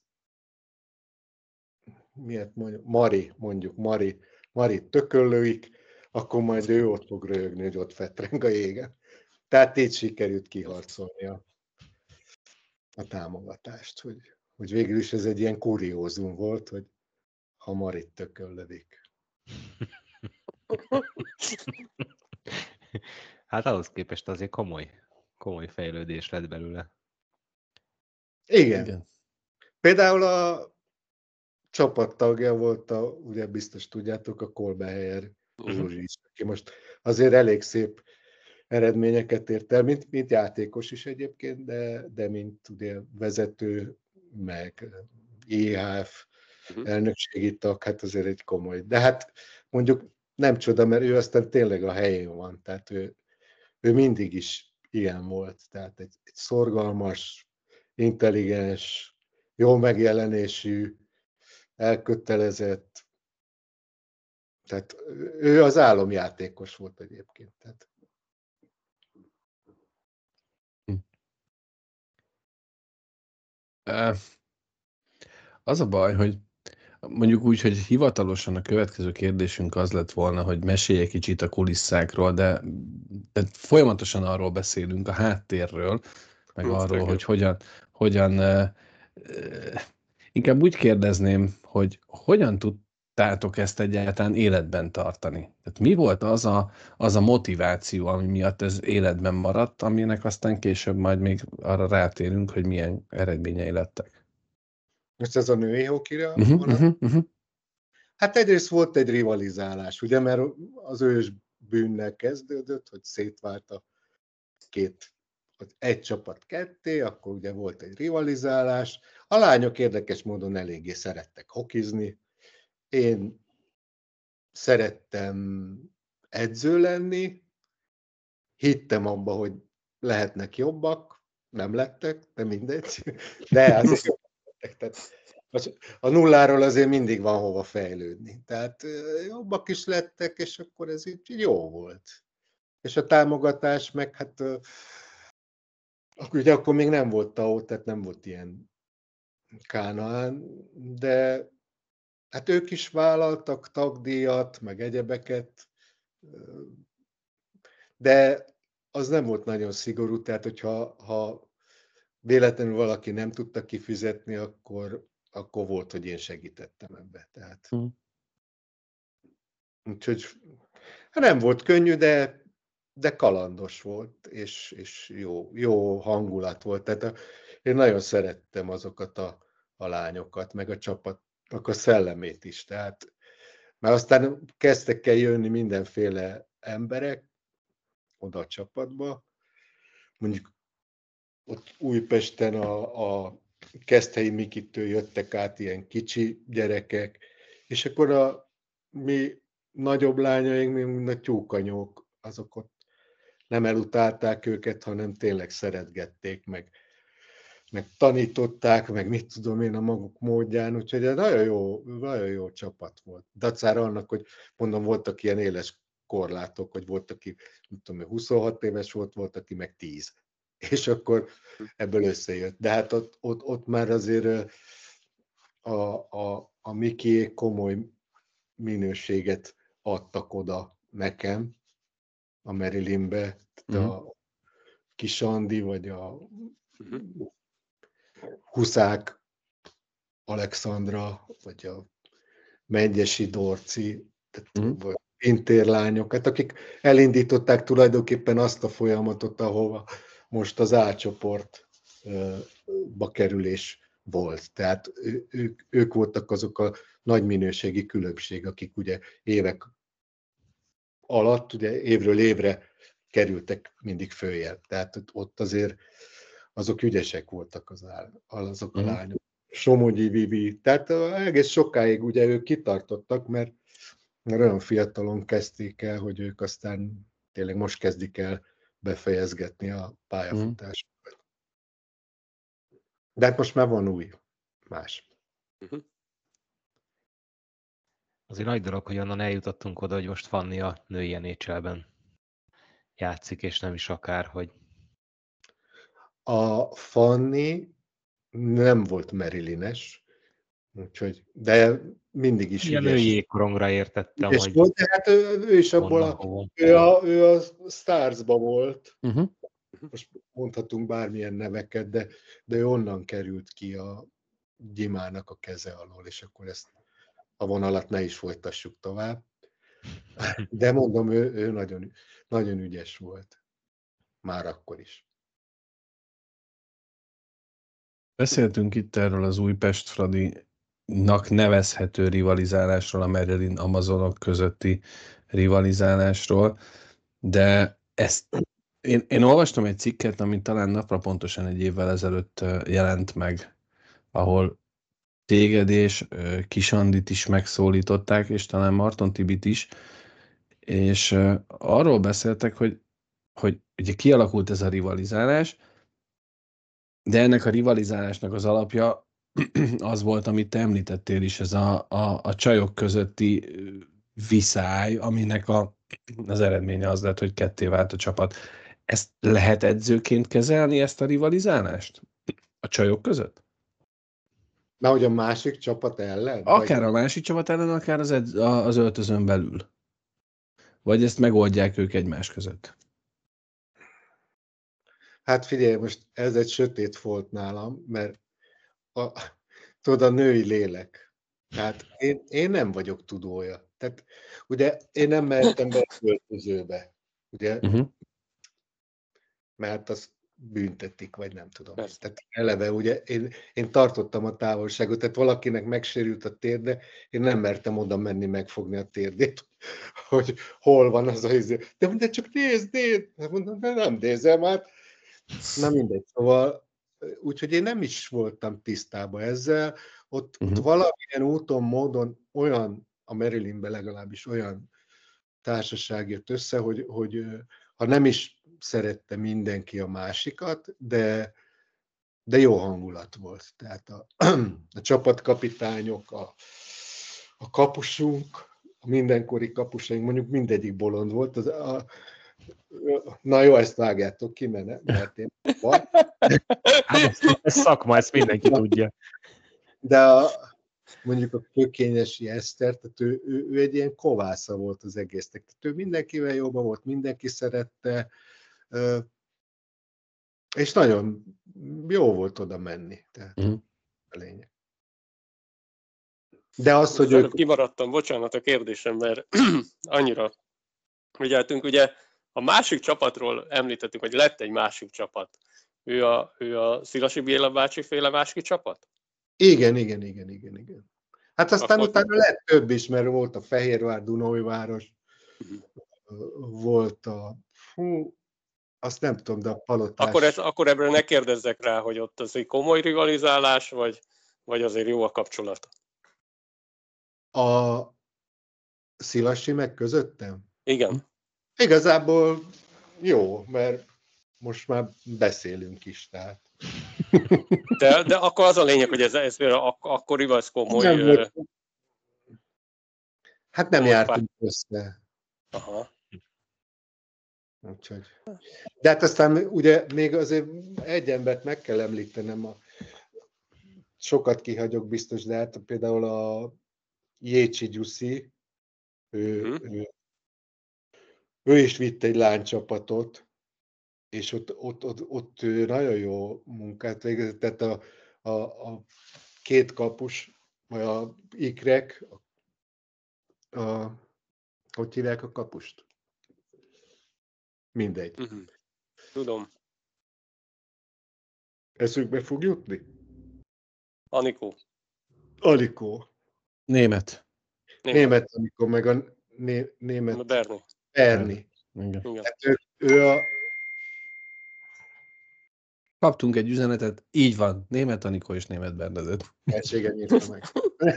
[SPEAKER 2] miért mondjuk Mari tököllőik, akkor majd ő ott fog röhögni, hogy ott fetreng a jégen. Tehát így sikerült kiharcolni a támogatást, hogy végül is ez egy ilyen kuriózum volt, hogy ha Marit tököllövik.
[SPEAKER 3] Hát ahhoz képest azért komoly fejlődés lett belőle.
[SPEAKER 2] Igen. Például a csapattagja volt, ugye biztos tudjátok, a Kolbehelyer Zsuzsi is, aki most azért elég szép eredményeket ért el, mint játékos is egyébként, de mint ugye vezető, meg IHF elnökségi tag, hát azért egy komoly. De hát mondjuk nem csoda, mert ő aztán tényleg a helyén van, tehát ő mindig is ilyen volt, tehát egy szorgalmas, intelligens, jó megjelenésű, elkötelezett, tehát ő az álomjátékos volt egyébként. Tehát.
[SPEAKER 1] Az a baj, hogy mondjuk úgy, hogy hivatalosan a következő kérdésünk az lett volna, hogy mesélj egy kicsit a kulisszákról, de folyamatosan arról beszélünk, a háttérről, meg arról, hogy hogyan inkább úgy kérdezném, hogy hogyan tudtátok ezt egyáltalán életben tartani? Tehát mi volt az a motiváció, ami miatt ez életben maradt, aminek aztán később majd még arra rátérünk, hogy milyen eredményei lettek?
[SPEAKER 2] Most ez a női hókira Hát egyrészt volt egy rivalizálás, ugye, mert az ős bűnnel kezdődött, hogy szétvált egy csapat ketté, akkor ugye volt egy rivalizálás. A lányok érdekes módon eléggé szerettek hokizni. Én szerettem edző lenni, hittem abba, hogy lehetnek jobbak, nem lettek, de mindegy. De azért lettek. A nulláról azért mindig van hova fejlődni. Tehát jobbak is lettek, és akkor ez így jó volt. És a támogatás meg hát ugye akkor még nem volt TAO, tehát nem volt ilyen Kánaán, de hát ők is vállaltak tagdíjat, meg egyebeket, de az nem volt nagyon szigorú, tehát hogyha véletlenül valaki nem tudta kifizetni, akkor volt, hogy én segítettem ebbe. Tehát. Úgyhogy hát nem volt könnyű, de kalandos volt, és jó hangulat volt. Tehát én nagyon szerettem azokat a lányokat, meg a csapatnak a szellemét is. Tehát, mert aztán kezdtek el jönni mindenféle emberek oda a csapatba. Mondjuk ott Újpesten a Keszthelyi Mikitől jöttek át ilyen kicsi gyerekek, és akkor a mi nagyobb lányaink, mint a tyúkanyók, azok ott nem elutálták őket, hanem tényleg szeretgették, meg tanították, meg mit tudom én a maguk módján, úgyhogy ez nagyon jó csapat volt. Dacára annak, hogy mondom, voltak ilyen éles korlátok, hogy volt, aki, nem tudom, 26 éves volt, aki meg 10. És akkor ebből összejött. De hát ott már azért a Mikiék komoly minőséget adtak oda nekem, a Marylandbe, a kis Andi, vagy a Huszák Alexandra, vagy a Mengyesi Dorci, vagy intérlányokat, akik elindították tulajdonképpen azt a folyamatot, ahova most az A-csoportba kerülés volt. Tehát ők voltak azok a nagy minőségi különbség, akik ugye évek alatt, ugye évről évre kerültek mindig följebb. Tehát ott azért azok ügyesek voltak azok a lányok. Somogyi Vivi, tehát egész sokáig ugye ők kitartottak, mert olyan fiatalon kezdték el, hogy ők aztán tényleg most kezdik el befejezgetni a pályafutásukat. De hát most már van más.
[SPEAKER 3] Azért nagy dolog, hogy onnan eljutottunk oda, hogy most Fanni a női NHL-ben játszik, és nem is akárhogy.
[SPEAKER 2] A Fanni nem volt Maryland-es, úgyhogy, de mindig is
[SPEAKER 3] ilyen női jégkorongra értettem,
[SPEAKER 2] hogy volt, de hát ő is abból ő a Starsba volt. Most mondhatunk bármilyen neveket, de ő onnan került ki a Gyimának a keze alól, és akkor ezt a vonalat ne is folytassuk tovább. De mondom, ő nagyon, nagyon ügyes volt. Már akkor is.
[SPEAKER 1] Beszéltünk itt erről az Újpest-Fradinak nevezhető rivalizálásról, a Maryland Amazonok közötti rivalizálásról, de ezt Én olvastam egy cikket, amit talán napra pontosan egy évvel ezelőtt jelent meg, ahol téged és Kisandit is megszólították, és talán Marton Tibit is, és arról beszéltek, hogy ugye kialakult ez a rivalizálás, de ennek a rivalizálásnak az alapja az volt, amit te említettél is, ez a csajok közötti viszály, aminek az eredménye az lett, hogy ketté vált a csapat. Ezt lehet edzőként kezelni, ezt a rivalizálást a csajok között?
[SPEAKER 2] Na, hogy a másik csapat ellen?
[SPEAKER 1] Akár a másik csapat ellen, akár az öltözön belül. Vagy ezt megoldják ők egymás között?
[SPEAKER 2] Hát figyelj, most ez egy sötét folt nálam, mert tudod, a női lélek. Tehát én nem vagyok tudója. Tehát ugye én nem mehettem be a öltözőbe, ugye, mert azt büntetik, vagy nem tudom. Tehát eleve ugye én tartottam a távolságot, tehát valakinek megsérült a térde, én nem mertem oda menni megfogni a térdét, hogy hol van az a izé. De csak nézd! Mondom, nem nézem át. Na mindegy, szóval, úgyhogy én nem is voltam tisztában ezzel, ott valamilyen úton, módon olyan, a Marylandben legalábbis olyan társaság jött össze, hogy ha nem is szerette mindenki a másikat, de jó hangulat volt. Tehát a csapatkapitányok, a kapusunk, a mindenkori kapusaink, mondjuk mindegyik bolond volt, na jó, ezt vágjátok ki, mert én van.
[SPEAKER 3] Ez szakma, ezt mindenki tudja.
[SPEAKER 2] De mondjuk a Kökényesi Eszter, tehát ő egy ilyen kovásza volt az egésznek. Tehát ő mindenkivel jóban volt, mindenki szerette, és nagyon jó volt oda menni. Tehát a lényeg. De az, hogy ők...
[SPEAKER 4] Kimaradtam, bocsánat a kérdésem, mert annyira figyeltünk, ugye a másik csapatról említettük, hogy lett egy másik csapat. Ő a Szilasi Béla bácsi féle másik csapat?
[SPEAKER 2] Igen. Hát aztán utána lett több is, mert volt a Fehérvár, Dunaújváros, volt azt nem tudom, de a Palotás...
[SPEAKER 4] Akkor ebből ne kérdezzek rá, hogy ott az egy komoly rivalizálás, vagy azért jó a kapcsolat?
[SPEAKER 2] A Szilasi meg közöttem?
[SPEAKER 4] Igen.
[SPEAKER 2] Igazából jó, mert most már beszélünk is, tehát.
[SPEAKER 4] De akkor az a lényeg, hogy ez akkoriban ez komoly...
[SPEAKER 2] Hát nem jártunk össze.
[SPEAKER 4] Aha.
[SPEAKER 2] Úgyhogy. De hát aztán ugye még azért egy embert meg kell említenem, sokat kihagyok biztos, de hát például a Jécsi Gyuszi, ő is vitt egy lánycsapatot, és ott nagyon jó munkát végzett, tehát a két kapus, vagy a ikrek, hogy hívják a kapust? Mindegy.
[SPEAKER 4] Tudom.
[SPEAKER 2] Eszükbe fog jutni?
[SPEAKER 4] Anikó.
[SPEAKER 1] Német
[SPEAKER 2] Anikó, meg a német...
[SPEAKER 4] Berni.
[SPEAKER 2] Hát ő a...
[SPEAKER 1] Kaptunk egy üzenetet, így van, német Anikó és német Bernadett.
[SPEAKER 2] Egységen írta meg.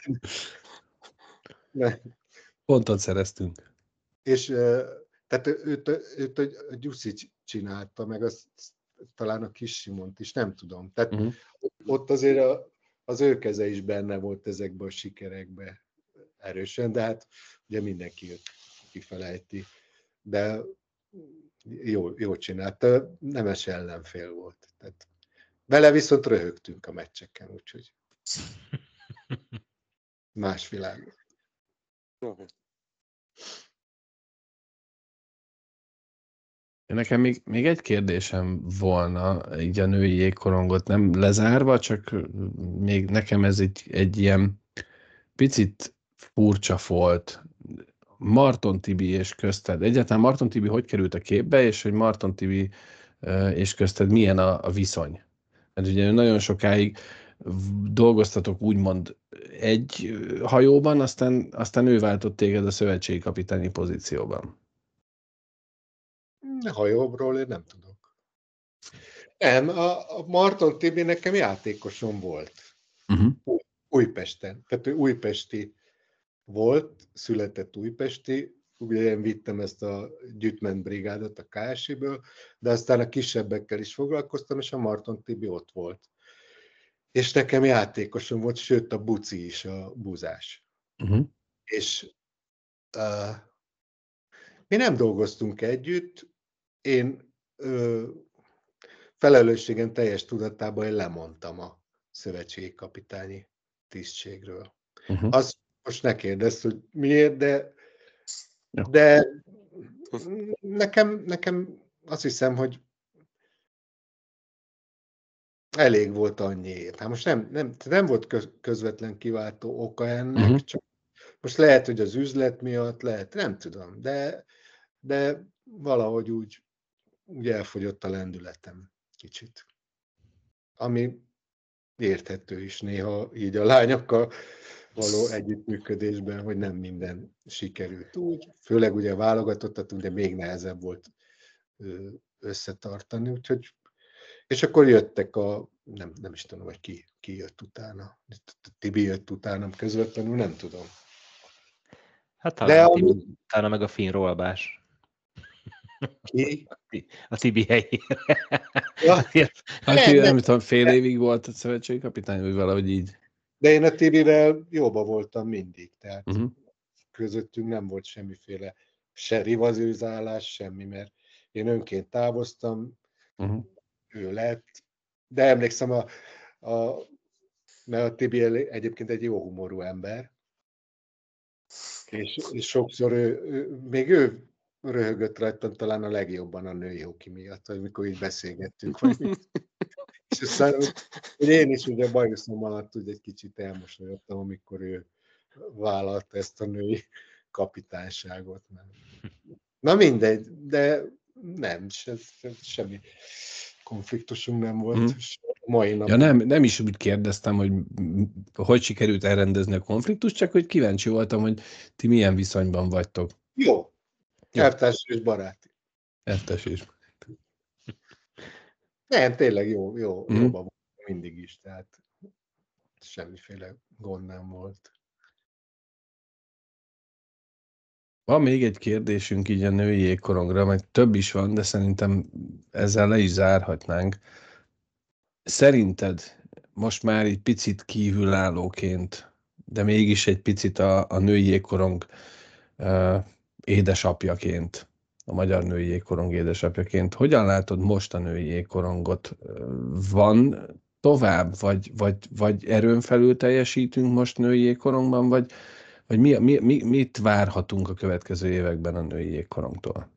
[SPEAKER 1] Pontot szereztünk.
[SPEAKER 2] És tehát őt a Gyuszi csinálta, meg talán a Kis Simont is, nem tudom. Tehát ott azért az ő keze is benne volt ezekben a sikerekben erősen, de hát ugye mindenki kifelejti. De jó csinálta, nemes ellenfél volt. Tehát vele viszont röhögtünk a meccseken, úgyhogy más világ.
[SPEAKER 1] Nekem még egy kérdésem volna, így a női jégkorongot nem lezárva, csak még nekem ez egy ilyen picit furcsa volt. Marton Tibi és közted. Egyáltalán Marton Tibi hogy került a képbe, és hogy Marton Tibi és közted milyen a viszony? Mert ugye nagyon sokáig dolgoztatok úgymond egy hajóban, aztán ő váltott téged a szövetségi kapitányi pozícióban.
[SPEAKER 2] Ha jobbról, én nem tudok. Nem, a Marton Tibi nekem játékosom volt. Újpesten. Tehát ő újpesti volt, született újpesti, ugye én vittem ezt a Gyütment brigádot a KSI-ből, de aztán a kisebbekkel is foglalkoztam, és a Marton Tibi ott volt. És nekem játékosom volt, sőt a Buci is, a buzás. És mi nem dolgoztunk együtt, én felelősségem teljes tudatában én lemondtam a szövetségi kapitányi tisztségről. Azt most ne kérdezz, hogy miért, de nekem azt hiszem, hogy elég volt annyiért. Hát most nem volt közvetlen kiváltó oka ennek, csak most lehet, hogy az üzlet miatt, lehet, nem tudom, de valahogy úgy elfogyott a lendületem kicsit. Ami érthető is néha így a lányokkal való együttműködésben, hogy nem minden sikerült úgy. Főleg ugye válogatottat, ugye még nehezebb volt összetartani, úgyhogy és akkor jöttek nem is tudom, hogy ki jött utána. Tibi jött utánam közvetlenül, nem tudom.
[SPEAKER 3] Hát talán Tibi, utána meg a finn rolbás.
[SPEAKER 2] Ki?
[SPEAKER 3] A Tibi helyére.
[SPEAKER 1] Ja. Nem tudom, fél évig volt a szövetségi kapitány, vagy valahogy így.
[SPEAKER 2] De én a Tibivel jóba voltam mindig, tehát közöttünk nem volt semmiféle se rivalizálás, semmi, mert én önként távoztam, ő lett, de emlékszem, mert a Tibi egyébként egy jó humorú ember, és sokszor még ő röhögött rajtam talán a legjobban a női hoki miatt, amikor így beszélgettünk. És aztán, hogy én is ugye bajuszom alatt ugye egy kicsit elmosolyodtam, amikor ő vállalta ezt a női kapitányságot. Na mindegy, de nem, semmi konfliktusunk nem volt. Mai napon.
[SPEAKER 1] Ja, nem is úgy kérdeztem, hogy sikerült elrendezni a konfliktust, csak hogy kíváncsi voltam, hogy ti milyen viszonyban vagytok.
[SPEAKER 2] Jó. Elvtárs és baráti.
[SPEAKER 1] Elvtárs és baráti.
[SPEAKER 2] Nem, tényleg jóban volt mindig is, tehát semmiféle gond nem volt.
[SPEAKER 1] Van még egy kérdésünk így a női jégkorongra, meg több is van, de szerintem ezzel le is zárhatnánk. Szerinted most már egy picit kívülállóként, de mégis egy picit a női jégkorong édesapjaként, a magyar női jégkorong édesapjaként, hogyan látod most a női jégkorongot? Van tovább, vagy erőn felül teljesítünk most női jégkorongban, vagy mit várhatunk a következő években a női jégkorongtól?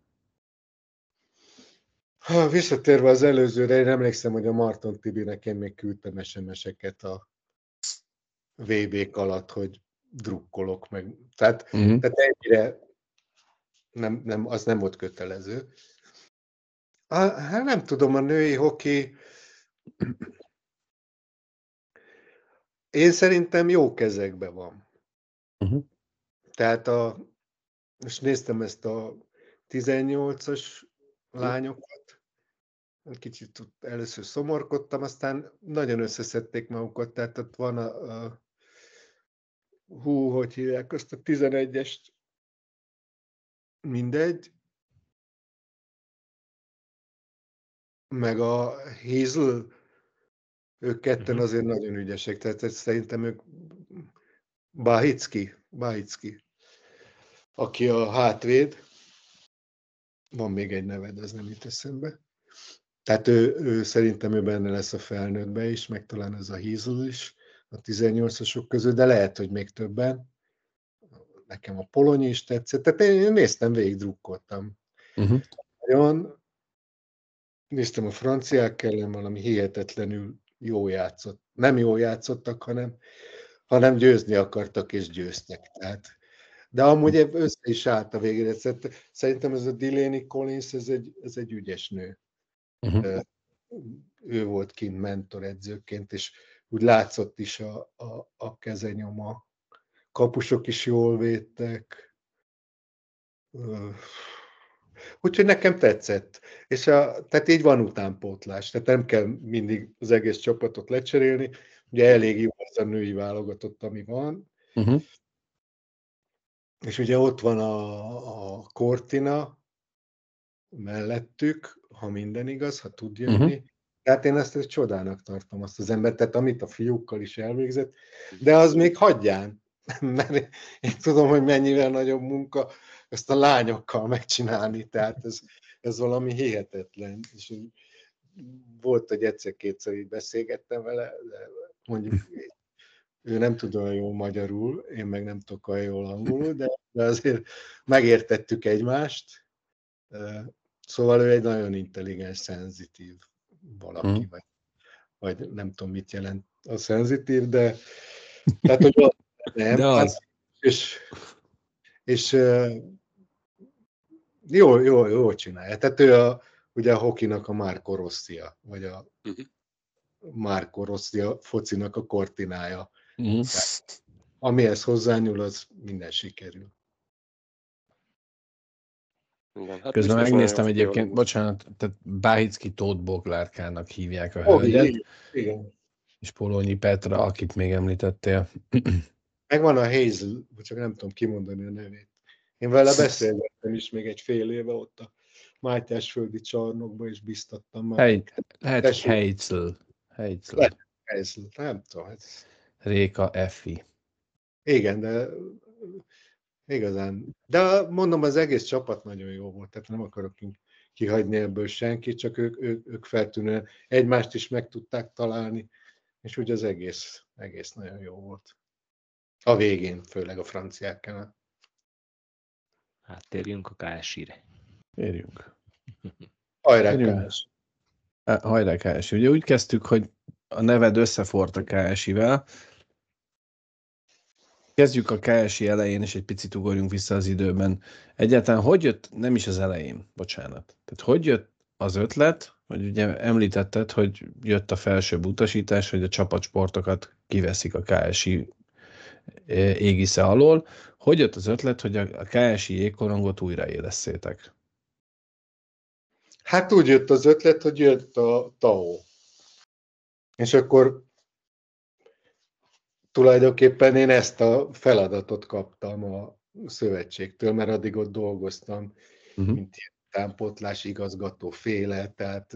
[SPEAKER 2] Visszatérve az előzőre, én emlékszem, hogy a Marton Tibinek én még küldtem SMS-eket a VB-k alatt, hogy drukkolok meg. Tehát ennyire az nem volt kötelező. Hát nem tudom, a női hoki én szerintem jó kezekben van. Tehát most néztem ezt a 18-as lányokat, kicsit először szomorkodtam, aztán nagyon összeszedték magukat, tehát ott van hogy hívják azt a 11-est, mindegy, meg a Hazel, ők ketten azért nagyon ügyesek, tehát szerintem ők Bahicki, aki a hátvéd, van még egy neved, ez nem jut eszembe. Tehát ő szerintem ő benne lesz a felnőttbe is, meg talán ez a Hazel is a 18-asok közül, de lehet, hogy még többen. Nekem a Polonyi is tetszett, tehát én néztem, végig drukkoltam. Nagyon néztem a franciák ellen, valami hihetetlenül jó játszott. Nem jól játszottak, hanem győzni akartak, és győztek. De amúgy össze is állt a végére. Szerintem ez a Delaney Collins, ez egy ügyes nő. Ő volt kint mentoredzőként, és úgy látszott is a kezenyoma. Kapusok is jól védtek. Úgyhogy nekem tetszett. És tehát így van utánpótlás, tehát nem kell mindig az egész csapatot lecserélni. Ugye elég jó az a női válogatott, ami van.
[SPEAKER 1] Uh-huh.
[SPEAKER 2] És ugye ott van a Cortina mellettük, ha minden igaz, ha tud jönni. Tehát én ezt csodának tartom, azt az embert, tehát amit a fiúkkal is elvégzett, de az még hagyján, mert én tudom, hogy mennyivel nagyobb munka ezt a lányokkal megcsinálni, tehát ez valami hihetetlen. És volt, hogy egyszer-kétszer így beszélgettem vele, de mondjuk ő nem tud olyan jól magyarul, én meg nem tudok olyan jól angolul, de azért megértettük egymást. Szóval ő egy nagyon intelligens, szenzitív valaki, vagy nem tudom, mit jelent a szenzitív, de tehát, hogy nem.
[SPEAKER 1] De az.
[SPEAKER 2] És jó csinálja. Tehát ő ugye a hokinak a Marco Rossia, vagy a Marco Rossia focinak a Cortinája. Tehát, amihez hozzányúl, az minden sikerül.
[SPEAKER 4] Igen, hát
[SPEAKER 1] közben megnéztem egyébként, bocsánat, tehát Báhicki Tóth Boglárkának hívják a hölgyet,
[SPEAKER 2] igen.
[SPEAKER 1] és Polonyi Petra, akit még említettél.
[SPEAKER 2] Megvan a Hazel, csak nem tudom kimondani a nevét. Én vele beszélgettem is még egy fél éve ott a Mátyásföldi csarnokban, és biztattam már.
[SPEAKER 1] Lehet, hogy Heitzel.
[SPEAKER 2] Hazel, nem tudom.
[SPEAKER 1] Réka Effi.
[SPEAKER 2] Igen, de igazán. De mondom, az egész csapat nagyon jó volt, tehát nem akarok kihagyni ebből senkit, csak ők feltűnően egymást is meg tudták találni, és úgy az egész nagyon jó volt. A végén, főleg a franciáknál.
[SPEAKER 3] Hát térjünk a KSI-re.
[SPEAKER 1] Térjünk.
[SPEAKER 2] Hajrá, KSI!
[SPEAKER 1] Hajrá, KSI! Ugye úgy kezdtük, hogy a neved összefort a KSI-vel. Kezdjük a KSI elején, és egy picit ugorjunk vissza az időben. Egyáltalán hogy jött, nem is az elején, bocsánat. Tehát hogy jött az ötlet, hogy ugye említetted, hogy jött a felsőbb utasítás, hogy a csapatsportokat kiveszik a KSI égisze alól. Hogy jött az ötlet, hogy a KSI jégkorongot újraélesszétek?
[SPEAKER 2] Hát úgy jött az ötlet, hogy jött a TAO. És akkor tulajdonképpen én ezt a feladatot kaptam a szövetségtől, mert addig ott dolgoztam, mint ilyen utánpótlás igazgató féle, tehát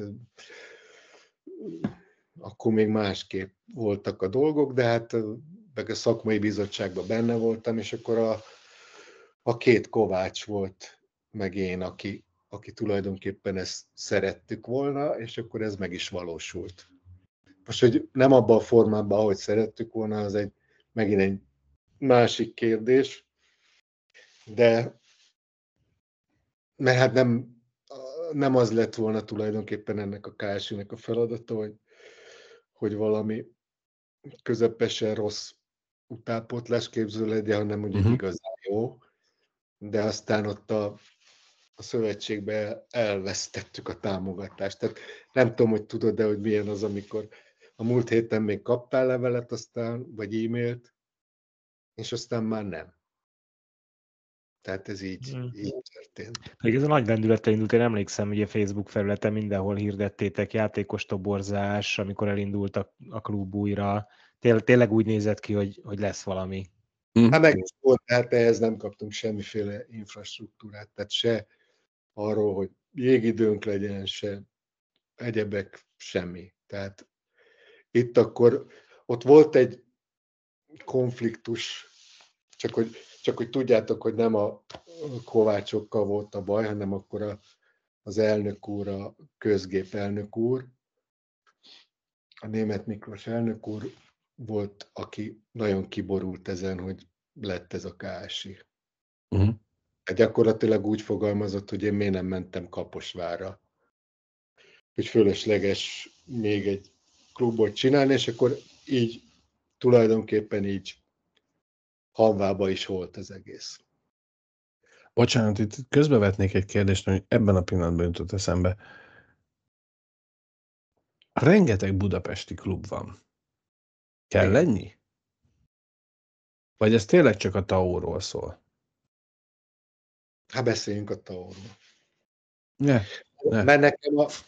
[SPEAKER 2] akkor még másképp voltak a dolgok, de hát meg a szakmai bizottságban benne voltam, és akkor a két Kovács volt, meg én, aki tulajdonképpen ezt szerettük volna, és akkor ez meg is valósult. Most, hogy nem abban a formában, ahogy szerettük volna, az megint egy másik kérdés, de mert hát nem az lett volna tulajdonképpen ennek a KSI-nek a feladata, hogy valami közepesen rossz utánpótlásképző legyen, hanem ugye igazán jó, de aztán ott a szövetségbe elvesztettük a támogatást. Tehát nem tudom, hogy tudod, de hogy milyen az, amikor a múlt héten még kaptál levelet, aztán, vagy e-mailt, és aztán már nem. Tehát ez így történt.
[SPEAKER 3] Még ez a nagy lendülettel indult, én emlékszem, hogy a Facebook felületen mindenhol hirdettétek, játékos toborzás, amikor elindult a klub újra. Tényleg úgy nézett ki, hogy lesz valami.
[SPEAKER 2] Hát meg is volt, tehát ehhez nem kaptunk semmiféle infrastruktúrát, tehát se arról, hogy jégidőnk legyen, se egyebek, semmi. Tehát itt akkor, ott volt egy konfliktus, csak hogy tudjátok, hogy nem a Kovácsokkal volt a baj, hanem akkor az elnök úr, a közgép elnök úr, a Németh Miklós elnök úr volt, aki nagyon kiborult ezen, hogy lett ez a KSI. Gyakorlatilag úgy fogalmazott, hogy én miért nem mentem Kaposvárra. Hogy fölösleges még egy klubot csinálni, és akkor így tulajdonképpen így hamvába is volt az egész.
[SPEAKER 1] Bocsánat, itt közbevetnék egy kérdést, ami ebben a pillanatban jutott eszembe. Rengeteg budapesti klub van. Kell ennyi? Vagy ez tényleg csak a TAO-ról szól?
[SPEAKER 2] Hát beszéljünk a TAO-ról.
[SPEAKER 1] Ne.
[SPEAKER 2] Mert nekem a...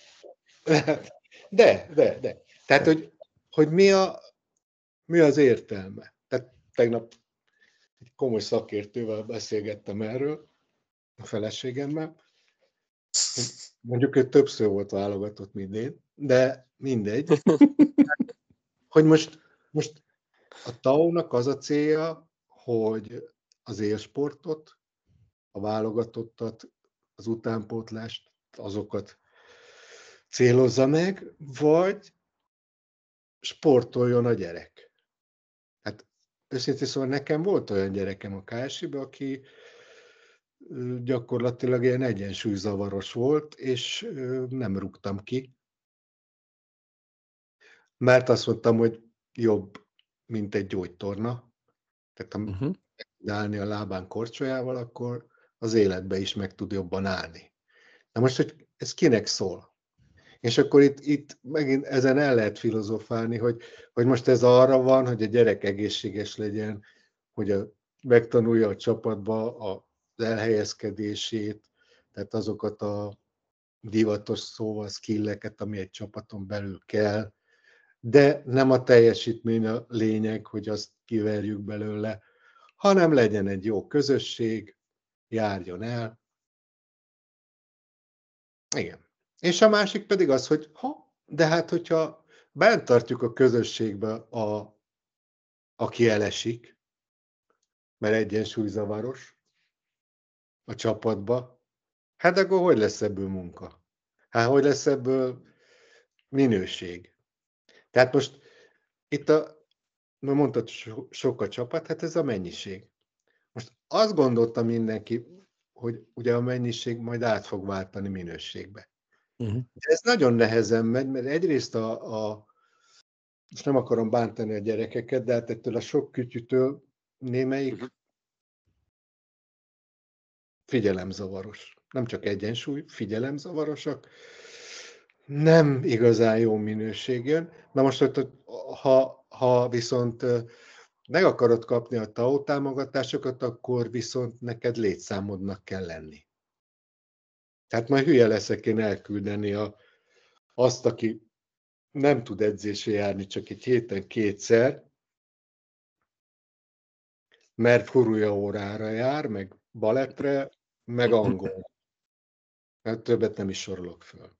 [SPEAKER 2] De. Tehát, hogy mi az értelme? Tehát tegnap egy komoly szakértővel beszélgettem erről, a feleségemmel. Mondjuk ő többször volt válogatott, mint én, de mindegy. Hogy most a TAO-nak az a célja, hogy az élsportot, a válogatottat, az utánpótlást, azokat célozza meg, vagy sportoljon a gyerek. Hát őszintén szóval nekem volt olyan gyerekem a KSI-ben, aki gyakorlatilag ilyen egyensúlyzavaros volt, és nem rúgtam ki, mert azt mondtam, hogy jobb, mint egy gyógytorna. Tehát ha meg tud állni a lábán korcsolyával, akkor az életbe is meg tud jobban állni. Na most, hogy ez kinek szól? És akkor itt megint ezen el lehet filozofálni, hogy most ez arra van, hogy a gyerek egészséges legyen, hogy megtanulja a csapatba az elhelyezkedését, tehát azokat a divatos szóval skilleket, ami egy csapaton belül kell, de nem a teljesítmény a lényeg, hogy azt kiverjük belőle, hanem legyen egy jó közösség, járjon el. Igen. És a másik pedig az, hogy de hát, hogyha bent tartjuk a közösségbe, aki elesik, mert egyensúlyzavaros a csapatba, hát akkor hogy lesz ebből munka? Hát hogy lesz ebből minőség? Tehát most itt mondtad, sok a csapat, hát ez a mennyiség. Most azt gondolta mindenki, hogy ugye a mennyiség majd át fog váltani minőségbe. De ez nagyon nehezen megy, mert egyrészt most nem akarom bántani a gyerekeket, de hát ettől a sok kütyütől némelyik figyelemzavaros. Nem csak egyensúly, figyelemzavarosak. Nem igazán jó minőség jön. Na most, ha viszont meg akarod kapni a TAO támogatásokat, akkor viszont neked létszámodnak kell lenni. Tehát majd hülye leszek én elküldeni azt, aki nem tud edzésre járni csak egy héten 2-szer, mert furúja órára jár, meg balettre, meg angol. Hát többet nem is sorolok föl.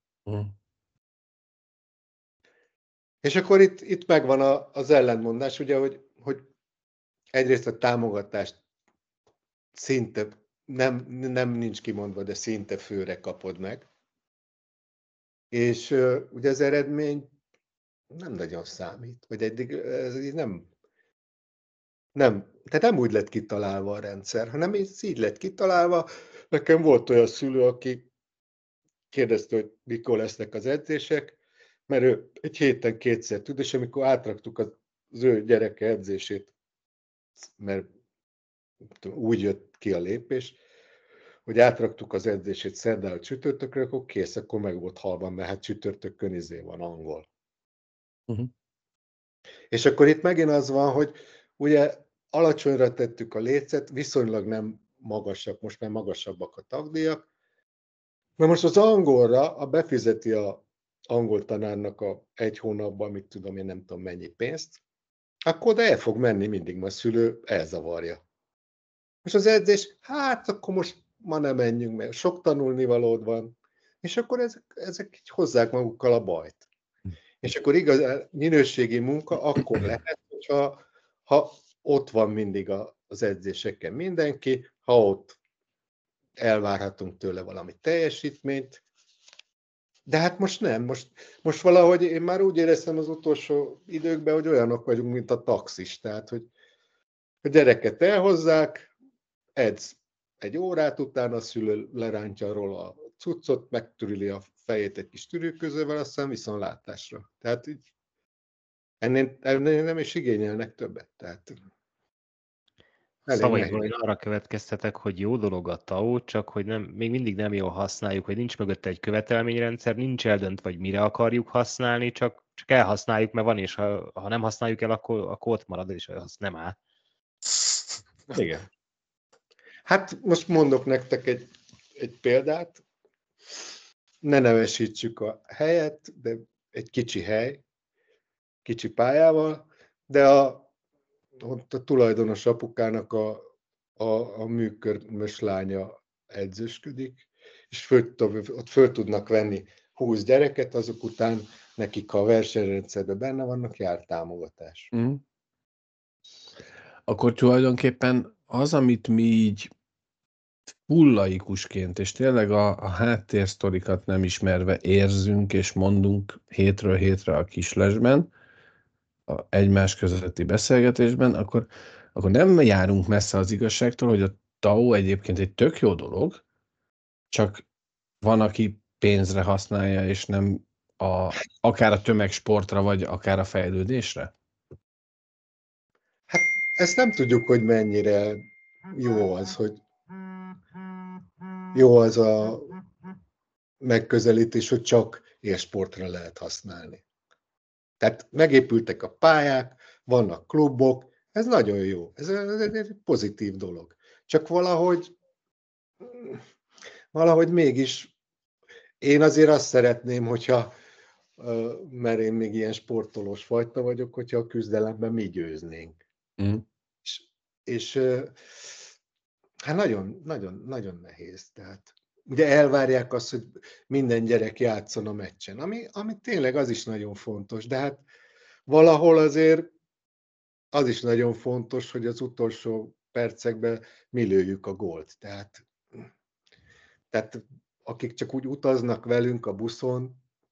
[SPEAKER 2] És akkor itt megvan az ellentmondás, ugye, hogy egyrészt a támogatást szinte, nem nincs kimondva, de szinte főre kapod meg. És ugye az eredmény nem nagyon számít, vagy eddig ez nem, tehát nem úgy lett kitalálva a rendszer, hanem ez így lett kitalálva. Nekem volt olyan szülő, aki kérdezte, hogy mikor lesznek az edzések, mert ő egy héten 2-szer tud, és amikor átraktuk az ő gyereke edzését, mert úgy jött ki a lépés, hogy átraktuk az edzését szerdára csütörtökre, akkor kész, akkor meg volt halva, mert hát csütörtökön van angol. És akkor itt megint az van, hogy ugye alacsonyra tettük a lécet, viszonylag nem magasak, most már magasabbak a tagdíjak. Na most az angolra befizeti a angol tanárnak egy hónapban, mit tudom én, nem tudom mennyi pénzt, akkor oda el fog menni mindig, mert a szülő elzavarja. És az edzés, hát akkor most ma nem menjünk, mert sok tanulnivalód van, és akkor ezek így hozzák magukkal a bajt. És akkor igaz, minőségi munka akkor lehet, ha ott van mindig az edzéseken mindenki, ha ott elvárhatunk tőle valami teljesítményt, de hát most nem. Most valahogy én már úgy éreztem az utolsó időkben, hogy olyanok vagyunk, mint a taxis. Tehát, hogy a gyereket elhozzák, edz egy órát, utána a szülő lerántja róla a cuccot, megtürüli a fejét egy kis tűrőközővel, aztán viszontlátásra. Tehát így ennél nem is igényelnek többet. Tehát
[SPEAKER 3] Szavaimból én arra következtetek, hogy jó dolog a TAO, csak hogy még mindig nem jól használjuk, hogy nincs mögötte egy követelményrendszer, nincs eldöntve, vagy mire akarjuk használni, csak elhasználjuk, mert van, és ha nem használjuk el, akkor ott marad, és az nem áll.
[SPEAKER 2] Igen. Hát most mondok nektek egy példát. ne nevesítsük a helyet, de egy kicsi hely, kicsi pályával, de ott a tulajdonos apukának a műkörmös lánya edzősködik, és ott föl tudnak venni 20 gyereket, azok után nekik, ha a versenyrendszerben benne vannak, jár támogatás.
[SPEAKER 1] Akkor tulajdonképpen az, amit mi így laikusként, és tényleg a háttérsztorikat nem ismerve érzünk és mondunk hétről hétre a kislesben, a egymás közötti beszélgetésben, akkor nem járunk messze az igazságtól, hogy a TAO egyébként egy tök jó dolog, csak van, aki pénzre használja, és nem akár a tömegsportra, vagy akár a fejlődésre?
[SPEAKER 2] Hát ezt nem tudjuk, hogy mennyire jó az, hogy jó az a megközelítés, hogy csak élsportra lehet használni. Tehát megépültek a pályák, vannak klubok, ez nagyon jó, ez egy pozitív dolog. Csak valahogy mégis én azért azt szeretném, hogyha, mert én még ilyen sportolós fajta vagyok, hogyha a küzdelemben mi győznénk. És hát nagyon, nagyon, nagyon nehéz. Tehát ugye elvárják azt, hogy minden gyerek játszon a meccsen, ami tényleg az is nagyon fontos, de hát valahol azért az is nagyon fontos, hogy az utolsó percekben mi lőjük a gólt. Tehát akik csak úgy utaznak velünk a buszon,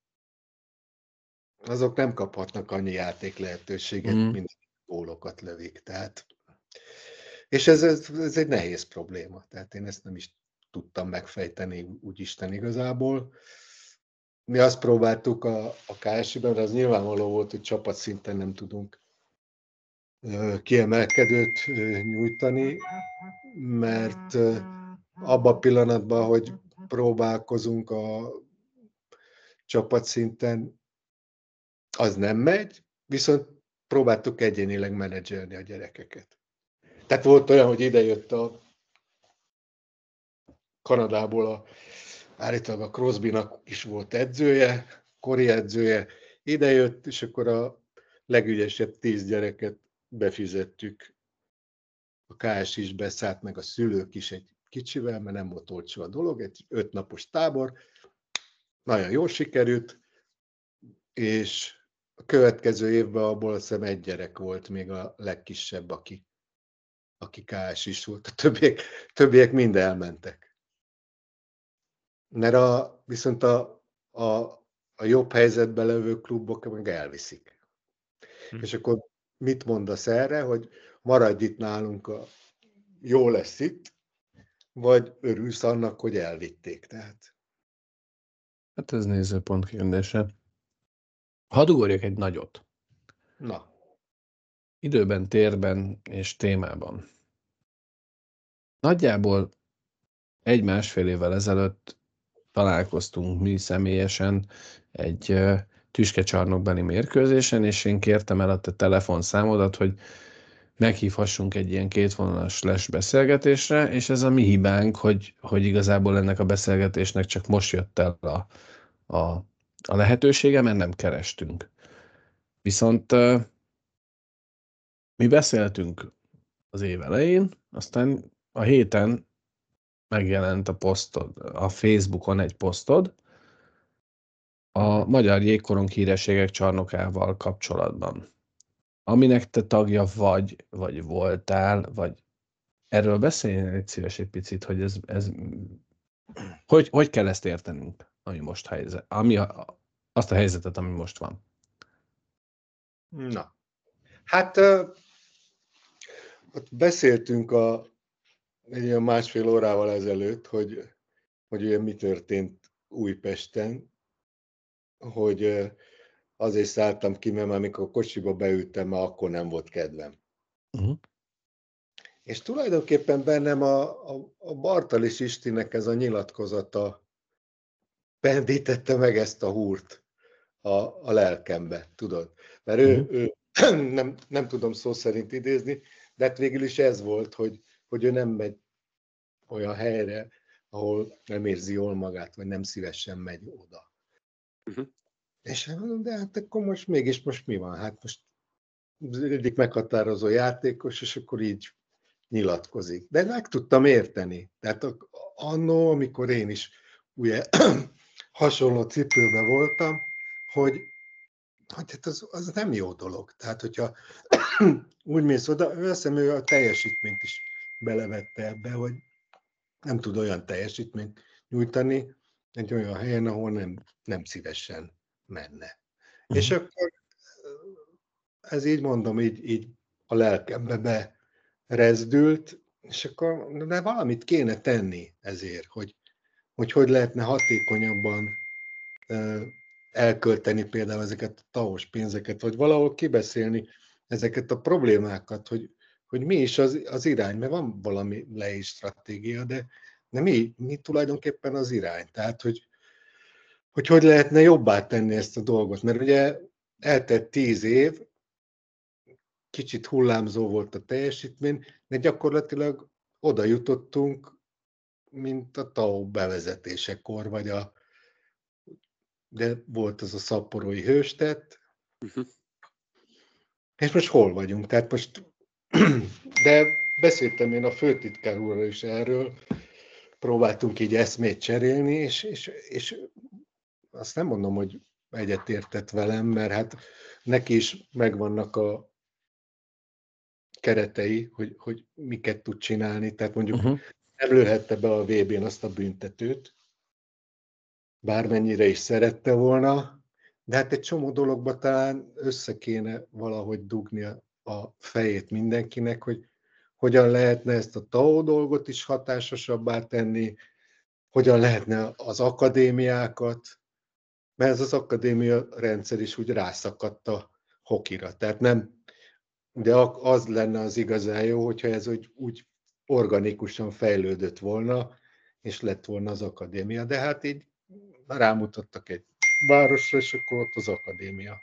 [SPEAKER 2] azok nem kaphatnak annyi játék lehetőséget, mint gólokat lövik. Tehát, és ez egy nehéz probléma. Tehát én ezt nem is tudtam megfejteni úgy Isten igazából. Mi azt próbáltuk a KSI-ben, de az nyilvánvaló volt, hogy csapatszinten nem tudunk kiemelkedőt nyújtani, mert abban a pillanatban, hogy próbálkozunk a csapatszinten, az nem megy, viszont próbáltuk egyénileg menedzselni a gyerekeket. Tehát volt olyan, hogy idejött a Kanadából állítólag a Crosbynak is volt edzője, kori edzője, idejött, és akkor a legügyesebb 10 gyereket befizettük. A KS is beszállt, meg a szülők is egy kicsivel, mert nem volt olcsó a dolog, egy 5 napos tábor, nagyon jól sikerült, és a következő évben abból azt hiszem egy gyerek volt még a legkisebb, aki KS is volt, a többiek mind elmentek. Mert viszont a jobb helyzetben levő klubok meg elviszik. És akkor mit mondasz erre, hogy maradj itt nálunk, jó lesz itt, vagy örülsz annak, hogy elvitték. Tehát.
[SPEAKER 1] Hát ez nézőpont kérdése. Hadd ugorjak egy nagyot.
[SPEAKER 2] Na.
[SPEAKER 1] Időben, térben és témában. Nagyjából 1-1,5 évvel ezelőtt találkoztunk mi személyesen egy tüskecsarnokbeli mérkőzésen, és én kértem el a te telefonszámodat, hogy meghívhassunk egy ilyen kétvonalas beszélgetésre, és ez a mi hibánk, hogy igazából ennek a beszélgetésnek csak most jött el a lehetősége, mert nem kerestünk. Viszont mi beszéltünk az év elején, aztán a héten megjelent a posztod, a Facebookon egy posztod a Magyar Jégkorong Hírességek Csarnokával kapcsolatban. Aminek te tagja vagy voltál, vagy erről beszéljen egy szíves egy picit, hogy ez hogy kell ezt értenünk, ami most helyzet, azt a helyzetet, ami most van.
[SPEAKER 2] Na, hát ott beszéltünk egy ilyen 1,5 órával ezelőtt, hogy ugye mi történt Újpesten, hogy azért szálltam ki, mert amikor kocsiba beültem, már akkor nem volt kedvem. És tulajdonképpen bennem a Bartalis Istinek ez a nyilatkozata pendítette meg ezt a húrt a lelkembe, tudod. Mert ő nem tudom szó szerint idézni, de hát végül is ez volt, hogy ő nem megy olyan helyre, ahol nem érzi jól magát, vagy nem szívesen megy oda. És mondom, de hát akkor most mi van? Hát most egyik meghatározó játékos, és akkor így nyilatkozik. De meg tudtam érteni. Tehát annó, amikor én is ugye hasonló cipőben voltam, hogy hát az nem jó dolog. Tehát, hogyha úgy mész oda, azt hiszem, ő a teljesítményt is belevette ebbe, hogy nem tud olyan teljesítményt nyújtani egy olyan helyen, ahol nem szívesen menne. És akkor ez így mondom, így a lelkembe berezdült, és akkor de valamit kéne tenni ezért, hogy lehetne hatékonyabban elkölteni például ezeket a TAO-s pénzeket, vagy valahol kibeszélni ezeket a problémákat, hogy mi is az irány, mert van valami leírt stratégia, de mi tulajdonképpen az irány? Tehát, hogy lehetne jobbá tenni ezt a dolgot, mert ugye eltelt 10 év, kicsit hullámzó volt a teljesítmény, de gyakorlatilag oda jutottunk, mint a TAO bevezetésekor, de volt az a szaporói hőstett, és most hol vagyunk? Tehát most, de beszéltem én a főtitkár úrral is erről, próbáltunk így eszmét cserélni, és azt nem mondom, hogy egyetértett velem, mert hát neki is megvannak a keretei, hogy miket tud csinálni, tehát mondjuk nem lőhette be a VB-n azt a büntetőt, bármennyire is szerette volna, de hát egy csomó dologba talán össze kéne valahogy dugni a fejét mindenkinek, hogy hogyan lehetne ezt a TAO dolgot is hatásosabbá tenni, hogyan lehetne az akadémiákat, mert ez az akadémia rendszer is úgy rászakadt a hokira. Tehát nem, de az lenne az igazán jó, hogyha ez úgy organikusan fejlődött volna, és lett volna az akadémia. De hát így rámutattak egy városra, és akkor ott az akadémia.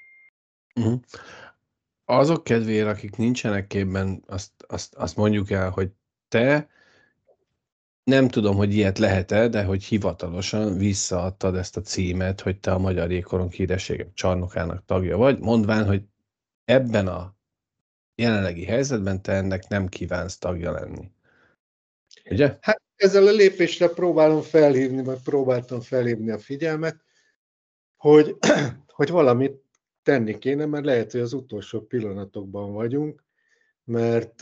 [SPEAKER 1] Azok kedvére, akik nincsenek képben, azt mondjuk el, hogy te nem tudom, hogy ilyet lehet-e, de hogy hivatalosan visszaadtad ezt a címet, hogy te a Magyar Jégkorong Hírességek Csarnokának tagja vagy, mondván, hogy ebben a jelenlegi helyzetben te ennek nem kívánsz tagja lenni. Ugye?
[SPEAKER 2] Hát ezzel a lépésre próbáltam felhívni a figyelmet, hogy valamit tenni kéne, mert lehet, hogy az utolsó pillanatokban vagyunk, mert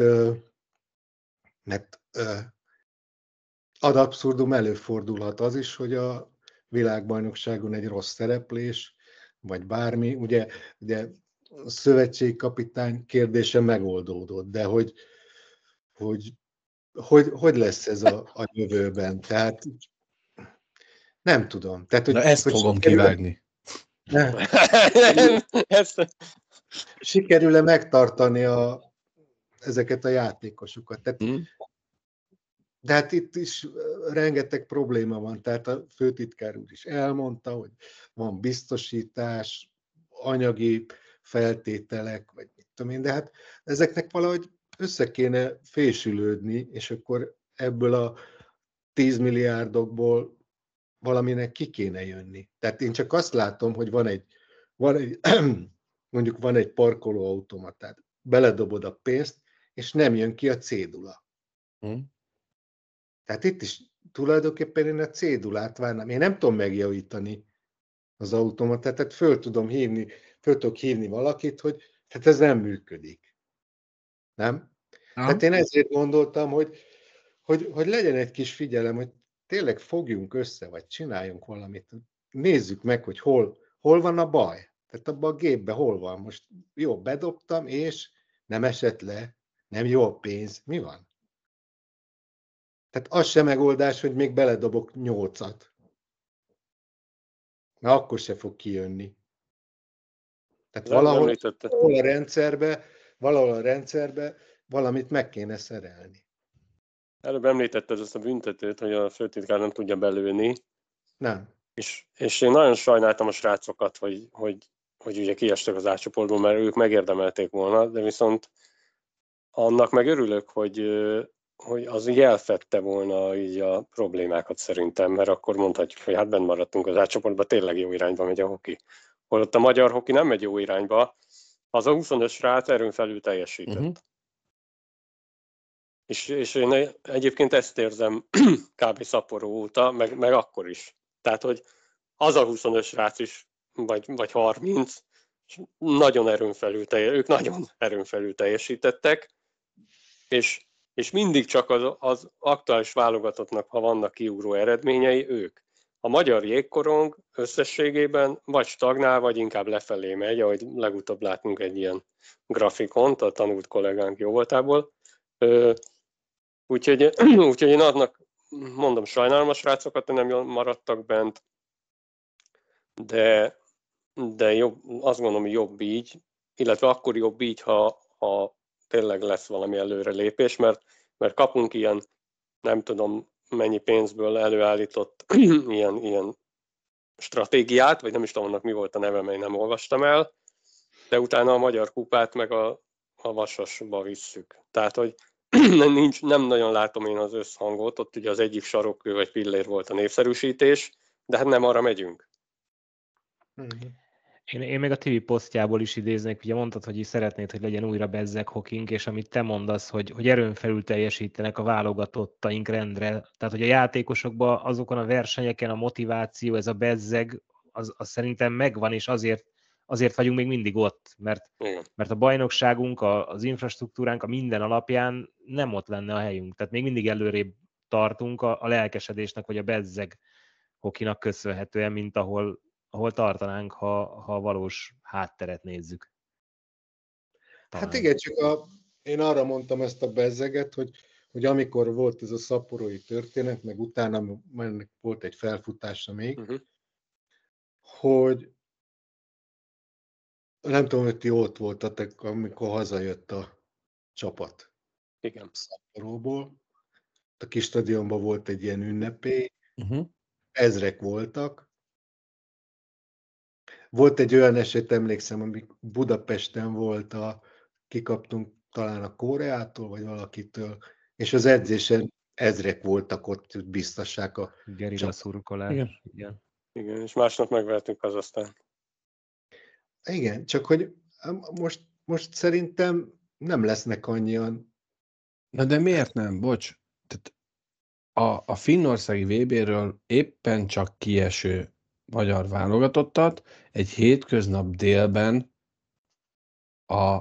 [SPEAKER 2] ad abszurdum előfordulhat az is, hogy a világbajnokságon egy rossz szereplés, vagy bármi, ugye a szövetségkapitány kérdése megoldódott, de hogy lesz ez a jövőben? Tehát nem tudom. Tehát,
[SPEAKER 1] na ezt fogom kivágni.
[SPEAKER 2] Sikerül-e megtartani ezeket a játékosokat? Tehát, de hát itt is rengeteg probléma van, tehát a főtitkár úr is elmondta, hogy van biztosítás, anyagi feltételek, vagy mit tudom én, de hát ezeknek valahogy össze kéne fésülődni, és akkor ebből a 10 milliárdokból valaminek ki kéne jönni. Tehát én csak azt látom, hogy mondjuk van egy parkolóautomatát, beledobod a pénzt, és nem jön ki a cédula. Tehát itt is tulajdonképpen én a cédulát várnám. Én nem tudom megjavítani az automatát, tehát föl tudok hívni valakit, hogy hát ez nem működik. Nem? Tehát én ezért gondoltam, hogy legyen egy kis figyelem, hogy tényleg fogjunk össze, vagy csináljunk valamit. Nézzük meg, hogy hol van a baj. Tehát abban a gépben hol van. Most jó, bedobtam, és nem esett le, nem jó a pénz. Mi van? Tehát az sem megoldás, hogy még beledobok 8-at. Na, akkor se fog kijönni. Tehát valahol a rendszerbe valamit meg kéne szerelni.
[SPEAKER 4] Előbb említetted ezt a büntetőt, hogy a főtitkár nem tudja belőni.
[SPEAKER 2] Nem.
[SPEAKER 4] És én nagyon sajnáltam a srácokat, hogy ugye kiestek az átcsoportból, mert ők megérdemelték volna, de viszont annak meg örülök, hogy az így elfedte volna így a problémákat szerintem, mert akkor mondhatjuk, hogy hát benn maradtunk az átcsoportban, tényleg jó irányba megy a hoki. Holott a magyar hoki nem megy jó irányba, az a 25 srác erőn felül teljesített.
[SPEAKER 1] Uh-huh.
[SPEAKER 4] És én egyébként ezt érzem kb. Szaporó óta, meg akkor is. Tehát, hogy az a 25 srác is, vagy 30, nagyon ők nagyon erőn felül teljesítettek, és mindig csak az aktuális válogatottnak, ha vannak kiugró eredményei, ők. A magyar jégkorong összességében vagy stagnál, vagy inkább lefelé megy, ahogy legutóbb látunk egy ilyen grafikont a tanult kollégánk jó voltából. Úgyhogy én adnak, mondom, sajnálom a srácokat, hogy nem maradtak bent, de jobb, azt gondolom, hogy jobb így, illetve akkor jobb így, ha tényleg lesz valami előrelépés, mert kapunk ilyen, nem tudom mennyi pénzből előállított ilyen stratégiát, vagy nem is tudom annak mi volt a neve, mert nem olvastam el, de utána a magyar kupát meg a vasasba visszük. Tehát, hogy nem nagyon látom én az összhangot, ott ugye az egyik sarokkő vagy pillér volt a népszerűsítés, de hát nem arra megyünk.
[SPEAKER 3] Én még a TV posztjából is idéznék, ugye mondtad, hogy szeretnéd, hogy legyen újra bezzeg hokink, és amit te mondasz, hogy erőn felül teljesítenek a válogatottaink rendre, tehát hogy a játékosokban azokon a versenyeken a motiváció, ez a bezzeg, az szerintem megvan, és azért vagyunk még mindig ott, mert a bajnokságunk, az infrastruktúránk, a minden alapján nem ott lenne a helyünk, tehát még mindig előrébb tartunk a lelkesedésnek, vagy a bezzeg hokinak köszönhetően, mint ahol tartanánk, ha valós hátteret nézzük.
[SPEAKER 2] Talán. Hát igen, csak én arra mondtam ezt a bezzeget, hogy amikor volt ez a szaporói történet, meg utána volt egy felfutása még, hogy nem tudom, hogy ti ott voltatok, amikor hazajött a csapat.
[SPEAKER 4] Igen.
[SPEAKER 2] Szaporóból. A kis stadionban volt egy ilyen ünnepély, ezrek voltak. Volt egy olyan eset, emlékszem, amik Budapesten volt, kikaptunk talán a Koreától, vagy valakitől, és az edzésen ezrek voltak ott, biztassák a
[SPEAKER 3] gerilla szurkolás.
[SPEAKER 4] Igen, és másnap megvertünk aztán.
[SPEAKER 2] Igen, csak hogy most szerintem nem lesznek annyian.
[SPEAKER 1] Na de miért nem? Bocs. Tehát a finnországi VB-ről éppen csak kieső magyar válogatottat egy hétköznap délben a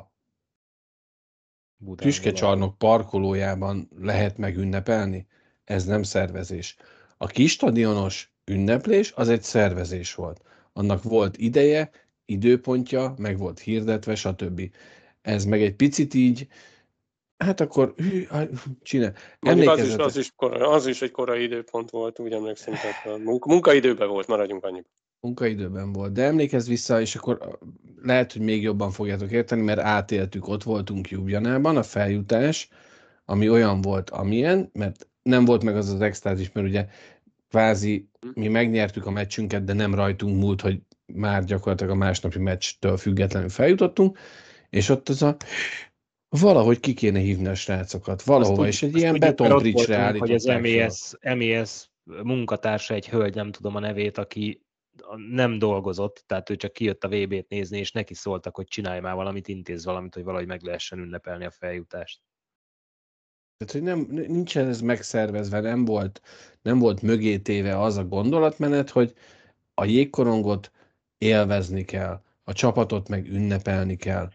[SPEAKER 1] Tüskecsarnok parkolójában lehet megünnepelni. Ez nem szervezés. A kis stadionos ünneplés az egy szervezés volt. Annak volt ideje, időpontja, meg volt hirdetve, stb. Ez meg egy picit így, hát akkor csinál.
[SPEAKER 4] Az is egy korai időpont volt, úgy emlékszem, tehát munkaidőben volt, maradjunk annyiban.
[SPEAKER 1] Munkaidőben volt, de emlékezz vissza, és akkor lehet, hogy még jobban fogjátok érteni, mert átéltük, ott voltunk Ljubljanában, a feljutás, ami olyan volt, amilyen, mert nem volt meg az extázis, mert ugye kvázi mi megnyertük a meccsünket, de nem rajtunk múlt, hogy már gyakorlatilag a másnapi meccstől függetlenül feljutottunk, és ott az valahogy ki kéne hívni a srácokat, valahova, és egy ilyen betonpricsre állították
[SPEAKER 3] hogy az MES munkatársa, egy hölgy, nem tudom a nevét, aki nem dolgozott, tehát ő csak kijött a VB-t nézni, és neki szóltak, hogy csinálj már valamit, intézz valamit, hogy valahogy meg lehessen ünnepelni a feljutást.
[SPEAKER 1] Tehát, hogy nincsen ez megszervezve, nem volt mögé téve az a gondolatmenet, hogy a jégkorongot élvezni kell, a csapatot meg ünnepelni kell.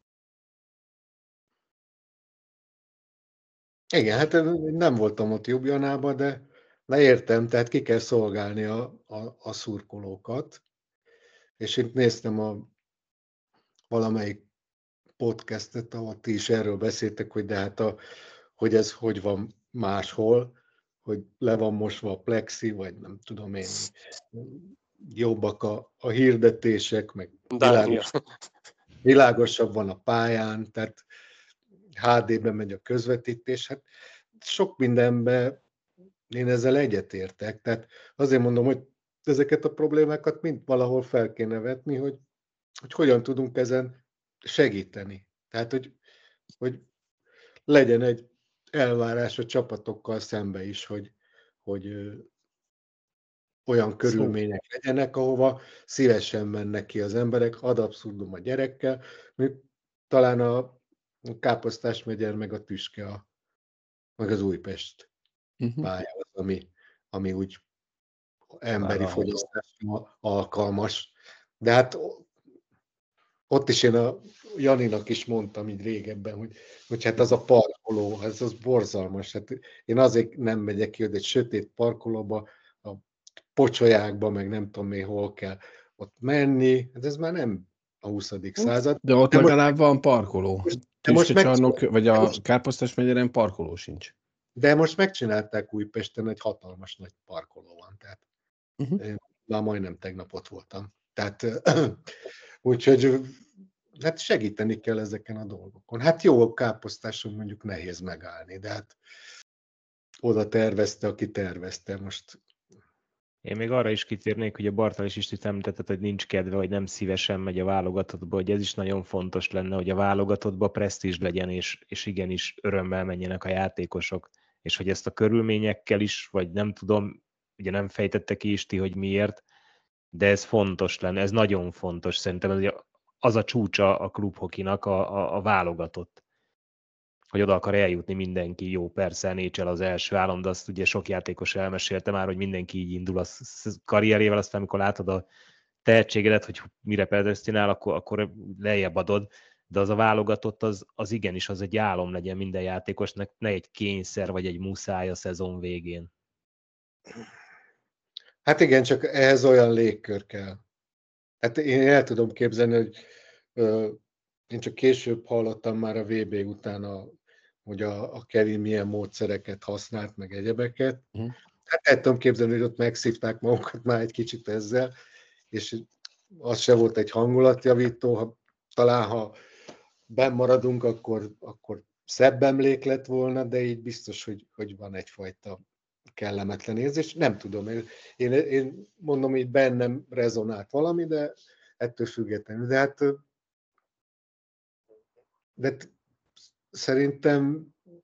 [SPEAKER 2] Igen, hát nem voltam ott Ljubljanában, de leértem, tehát ki kell szolgálni a szurkolókat. És itt néztem valamelyik podcastet, ahol ti is erről beszéltek, hogy de hát hogy ez hogy van máshol, hogy le van mosva a plexi, vagy nem tudom én, jobbak a hirdetések, meg világosabb van a pályán, tehát HD-ben megy a közvetítés. Hát sok mindenben én ezzel egyetértek. Tehát azért mondom, hogy ezeket a problémákat mind valahol fel kéne vetni, hogy hogyan tudunk ezen segíteni. Tehát, hogy legyen egy elvárás a csapatokkal szembe is, hogy olyan körülmények legyenek, ahova szívesen mennek ki az emberek, ad abszurdum a gyerekkel, talán a Káposztás megyer meg a Tüske, meg az Újpest pálya az, ami úgy emberi fogyasztásra alkalmas. De hát ott is én a Janinak is mondtam így régebben, hogy hát az a parkoló, ez az borzalmas. Hát én azért nem megyek ki, hogy egy sötét parkolóba, a pocsolyákba, meg nem tudom még hol kell ott menni. Hát ez már nem a 20. század.
[SPEAKER 1] De ott legalább van parkoló. Tüskecsarnok, vagy a Káposztás megyeren parkoló sincs.
[SPEAKER 2] De most megcsinálták Újpesten, egy hatalmas nagy parkoló van. Tehát már majdnem tegnap ott voltam. Tehát úgyhogy hát segíteni kell ezeken a dolgokon. Hát jó, a Káposztáson mondjuk nehéz megállni, de hát oda tervezte, aki tervezte most.
[SPEAKER 3] Én még arra is kitérnék, hogy a Bartalis is említetted, hogy nincs kedve, vagy nem szívesen megy a válogatottba, hogy ez is nagyon fontos lenne, hogy a válogatottba presztízs legyen, és igenis örömmel menjenek a játékosok, és hogy ezt a körülményekkel is, vagy nem tudom, ugye nem fejtette ki Isti, hogy miért, de ez fontos lenne, ez nagyon fontos. Szerintem az a csúcsa a klubhokinak a válogatott, hogy oda akar eljutni mindenki. Jó, persze NHL az első állam, de azt ugye sok játékos elmesélte már, hogy mindenki így indul a karrierével, aztán amikor látod a tehetségedet, hogy mire predesztinál, akkor lejjebb adod, de az a válogatott, az igenis, az egy álom legyen minden játékosnak, ne egy kényszer vagy egy muszáj a szezon végén.
[SPEAKER 2] Hát igen, csak ehhez olyan légkör kell. Hát én el tudom képzelni, hogy én csak később hallottam már a VB után, hogy a Kevin milyen módszereket használt, meg egyebeket. Hát el tudom képzelni, hogy ott megszívták magukat már egy kicsit ezzel, és az se volt egy hangulatjavító, talán ha benn maradunk, akkor szebb emlék lett volna, de így biztos, hogy van egyfajta kellemetlen érzés. Nem tudom, én mondom, hogy bennem rezonált valami, de ettől függetlenül. De szerintem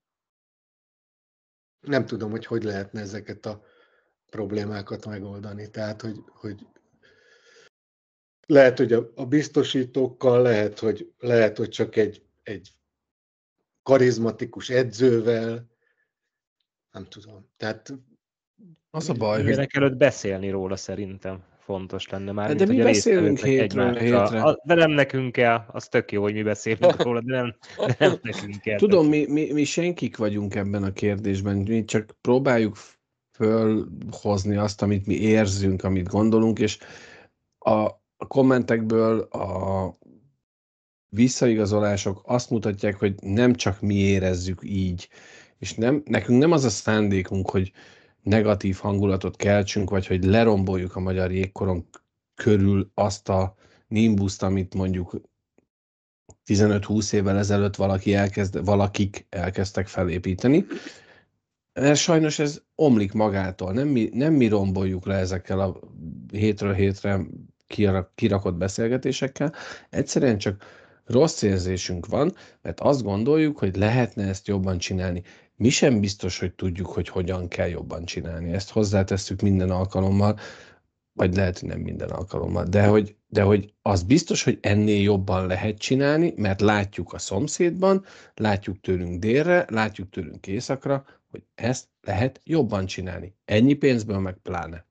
[SPEAKER 2] nem tudom, hogy lehetne ezeket a problémákat megoldani. Tehát, hogy lehet, hogy a biztosítókkal, lehet, hogy csak egy karizmatikus edzővel, nem tudom. Tehát
[SPEAKER 1] az a baj,
[SPEAKER 3] mindenek előtt beszélni róla szerintem fontos lenne már.
[SPEAKER 1] De mi beszélünk hétről hétre.
[SPEAKER 3] De nem nekünk kell, az tök jó, hogy mi beszélünk róla, de nem nekünk kell.
[SPEAKER 1] Tudom, mi senkik vagyunk ebben a kérdésben, mi csak próbáljuk fölhozni azt, amit mi érzünk, amit gondolunk, és a kommentekből a visszaigazolások azt mutatják, hogy nem csak mi érezzük így, és nekünk nem az a szándékunk, hogy negatív hangulatot keltsünk, vagy hogy leromboljuk a magyar jégkorong körül azt a nimbuszt, amit mondjuk 15-20 évvel ezelőtt valakik elkezdtek felépíteni. Mert sajnos ez omlik magától. Nem mi romboljuk le ezekkel a hétről hétre kirakott beszélgetésekkel. Egyszerűen csak rossz érzésünk van, mert azt gondoljuk, hogy lehetne ezt jobban csinálni. Mi sem biztos, hogy tudjuk, hogy hogyan kell jobban csinálni. Ezt hozzátesszük minden alkalommal, vagy lehet, hogy nem minden alkalommal, de hogy az biztos, hogy ennél jobban lehet csinálni, mert látjuk a szomszédban, látjuk tőlünk délre, látjuk tőlünk északra, hogy ezt lehet jobban csinálni. Ennyi pénzből meg pláne.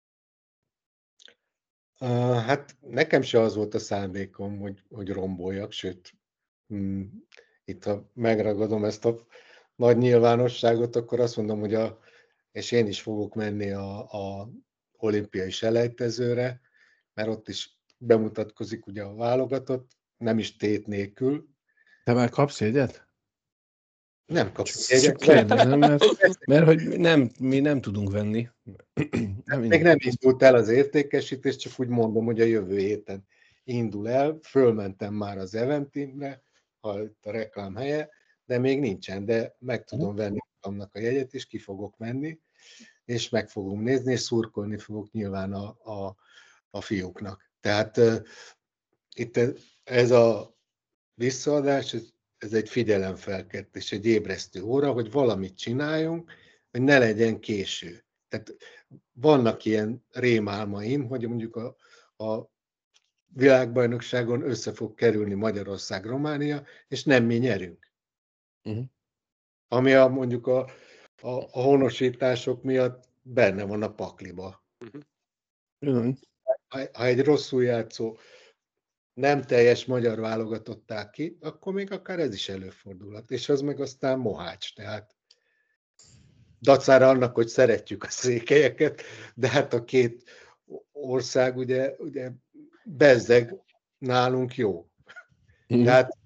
[SPEAKER 2] Hát nekem se az volt a szándékom, hogy romboljak, sőt, itt ha megragadom ezt a nagy nyilvánosságot, akkor azt mondom, hogy és én is fogok menni a olimpiai selejtezőre, mert ott is bemutatkozik ugye a válogatott, nem is tét nélkül.
[SPEAKER 1] Te már kapsz jegyet?
[SPEAKER 2] Nem kapok
[SPEAKER 1] jegyet. Kérdezem, mert hogy mi nem tudunk venni.
[SPEAKER 2] Még nem indult el az értékesítés, csak úgy mondom, hogy a jövő héten indul el. Fölmentem már az Eventimre, ha itt a reklám helye, de még nincsen, de meg tudom venni annak a jegyet, és ki fogok menni, és meg fogom nézni, és szurkolni fogok nyilván a fiúknak. Tehát itt ez a visszaadás, ez egy figyelemfelkeltés, egy ébresztő óra, hogy valamit csináljunk, hogy ne legyen késő. Tehát vannak ilyen rémálmaim, hogy mondjuk a világbajnokságon össze fog kerülni Magyarország, Románia, és nem mi nyerünk. Ami mondjuk a honosítások miatt benne van a pakliba. Ha egy rosszul játszó, nem teljes magyar válogatották ki, akkor még akár ez is előfordulhat. És az meg aztán mohács. Tehát dacára annak, hogy szeretjük a székelyeket, de hát a két ország ugye bezzeg nálunk jó. Tehát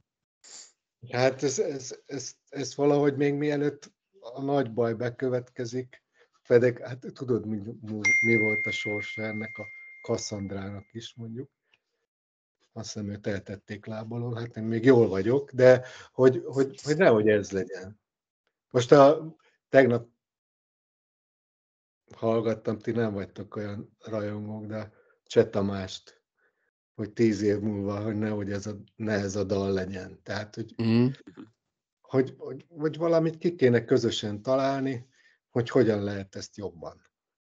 [SPEAKER 2] ez valahogy még mielőtt a nagy baj bekövetkezik, pedig hát tudod, mi volt a sorsa ennek a Kasszandrának is, mondjuk. Azt hiszem, őt eltették lábalól, hát én még jól vagyok, de hogy nehogy ez legyen. Most tegnap hallgattam, ti nem vagytok olyan rajongók, de Cseh Tamást, hogy 10 év múlva, hogy nehogy ez a dal legyen. Tehát, hogy valamit ki kéne közösen találni, hogy hogyan lehet ezt jobban.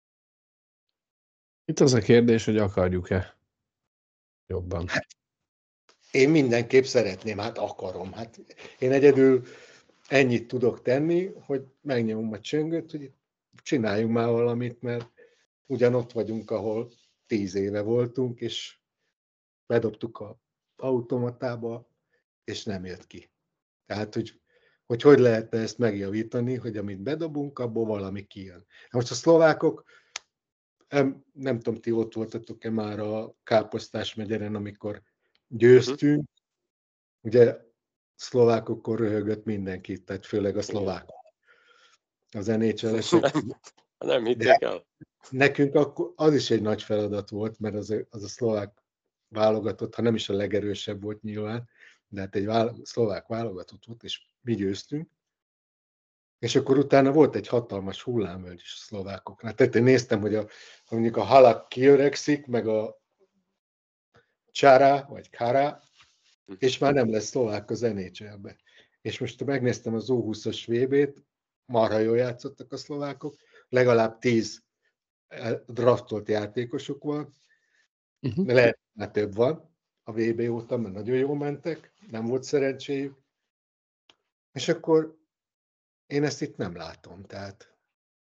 [SPEAKER 1] Itt az a kérdés, hogy akarjuk-e jobban.
[SPEAKER 2] Hát, én mindenképp szeretném, hát akarom. Hát én egyedül ennyit tudok tenni, hogy megnyomom a csöngöt, hogy csináljunk már valamit, mert ugyanott vagyunk, ahol 10 éve voltunk, és bedobtuk az automatába, és nem jött ki. Tehát, hogy lehetne ezt megjavítani, hogy amit bedobunk, abból valami kijön. Most a szlovákok, nem tudom, ti ott voltatok-e már a Káposztás megyeren, amikor győztünk, ugye szlovákokkor röhögött mindenki, tehát főleg a szlovákok. Az NHL-esek.
[SPEAKER 4] Nem hitték el.
[SPEAKER 2] Nekünk akkor az is egy nagy feladat volt, mert az a szlovák válogatott, ha nem is a legerősebb volt nyilván, de hát egy szlovák válogatott volt, és mi győztünk. És akkor utána volt egy hatalmas hullámvölgy is a szlovákoknál. Tehát én néztem, hogy mondjuk a Halak kiöregszik, meg a Csárá, vagy Kárá, és már nem lesz szlovák az NHL-be. És most megnéztem az U20-as VB-t, marha jól játszottak a szlovákok, legalább 10 draftolt játékosuk van, de lehet, már több van a VB óta, mert nagyon jól mentek, nem volt szerencséjük. És akkor én ezt itt nem látom, tehát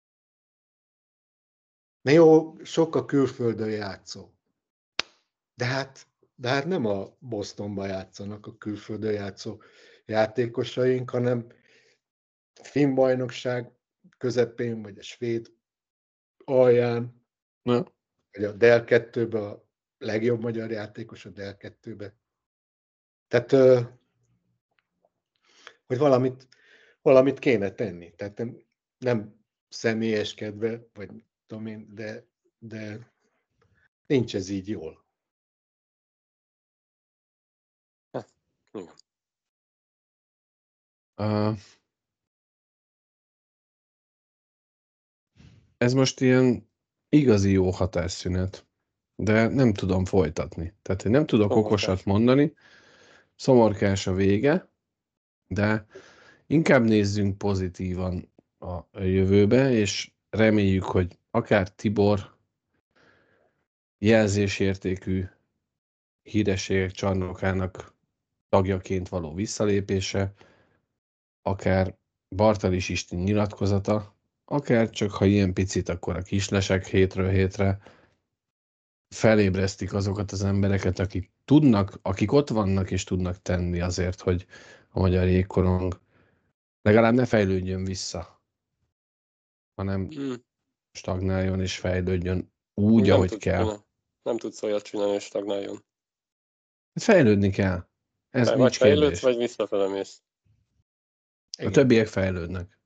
[SPEAKER 2] jó, sok a külföldön játszó. De hát nem a Bostonban játszanak a külföldön játszó játékosaink, hanem finn bajnokság közepén, vagy a svéd alján, vagy a Del 2-ben a legjobb magyar játékos a Del 2-ben. Tehát, hogy valamit kéne tenni. Tehát nem személyeskedve, vagy tudom én, de nincs ez így jól.
[SPEAKER 1] Ez most ilyen igazi jó hatásszünet, de nem tudom folytatni. Tehát én nem tudok okosat mondani, szomorkás a vége, de inkább nézzünk pozitívan a jövőbe, és reméljük, hogy akár Tibor jelzésértékű hírességek csarnokának tagjaként való visszalépése, akár Bartalis István nyilatkozata, akár csak ha ilyen picit, akkor a kislesek hétről hétre felébresztik azokat az embereket, akik ott vannak és tudnak tenni azért, hogy a magyar jégkorong legalább ne fejlődjön vissza, hanem stagnáljon és fejlődjön úgy, ahogy kell.
[SPEAKER 4] Nem tudsz olyat csinálni, és stagnáljon.
[SPEAKER 1] Fejlődni kell. Ez
[SPEAKER 4] vagy
[SPEAKER 1] nincs
[SPEAKER 4] fejlődsz,
[SPEAKER 1] kérdés.
[SPEAKER 4] vagy visszafele mész.
[SPEAKER 1] A többiek fejlődnek.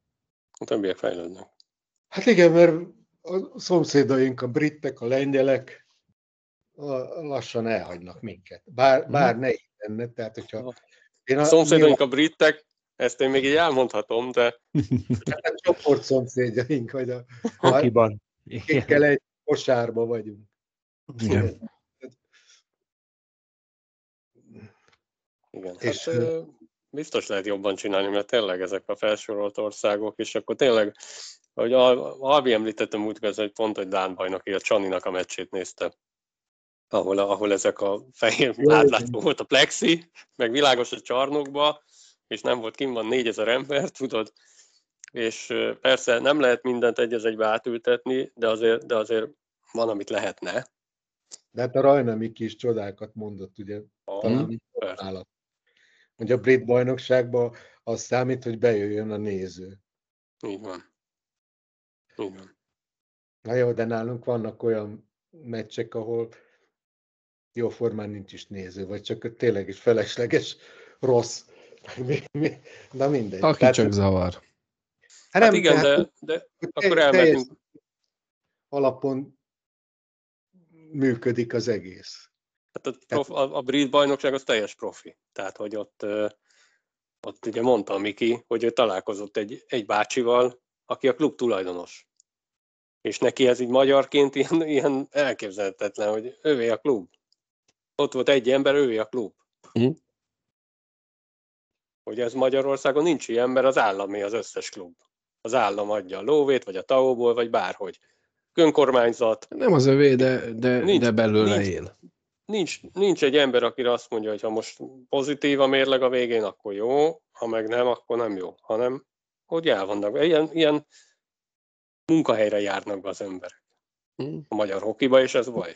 [SPEAKER 2] Hát igen, mert a szomszédaink, a britek, a lengyelek lassan elhagynak minket. Bár ne így lenne, tehát hogyha...
[SPEAKER 4] A szomszédaink a britek, ezt én még így elmondhatom, de...
[SPEAKER 2] Hát a csoport szomszédjaink, vagy a...
[SPEAKER 3] Hokiban.
[SPEAKER 2] Akikkel egy kosárba vagyunk.
[SPEAKER 4] Igen.
[SPEAKER 2] És
[SPEAKER 4] biztos lehet jobban csinálni, mert tényleg ezek a felsorolt országok, és akkor tényleg, ahogy Albi említettem múltkor, hogy pont egy dán bajnoki, a Csaninak a meccsét nézte, ahol ezek a fehér átlátszó volt a plexi, meg világos a csarnokba, és nem volt kint van 4000 ember, tudod, és persze nem lehet mindent egy-egybe átültetni, de azért van, amit lehetne.
[SPEAKER 2] De hát a Rajna is csodákat mondott, ugye, talán állat. Hogy a brit bajnokságban az számít, hogy bejöjjön a néző.
[SPEAKER 4] Így van. Így van.
[SPEAKER 2] Na jó, de nálunk vannak olyan meccsek, ahol jóformán nincs is néző, vagy csak tényleg is felesleges, rossz. Na mindegy.
[SPEAKER 1] Aki tehát, csak zavar.
[SPEAKER 4] Hát igen, de akkor elmentünk.
[SPEAKER 2] Alapon működik az egész.
[SPEAKER 4] Hát a brit bajnokság az teljes profi. Tehát, hogy ott ugye mondta Miki, hogy ő találkozott egy bácsival, aki a klub tulajdonos. És neki ez így magyarként ilyen elképzelhetetlen, hogy ővé a klub. Ott volt egy ember, ővé a klub. Hogy ez Magyarországon nincs ilyen, mert az államé az összes klub. Az állam adja a lóvét, vagy a TAO-ból, vagy bárhogy. Önkormányzat.
[SPEAKER 1] Nem az övé, de belőle él.
[SPEAKER 4] Nincs egy ember, akire azt mondja, hogy ha most pozitív a mérleg a végén, akkor jó, ha meg nem, akkor nem jó. Hanem, hogy el vannak. Ilyen munkahelyre járnak be az emberek. A magyar hokiba, és ez baj.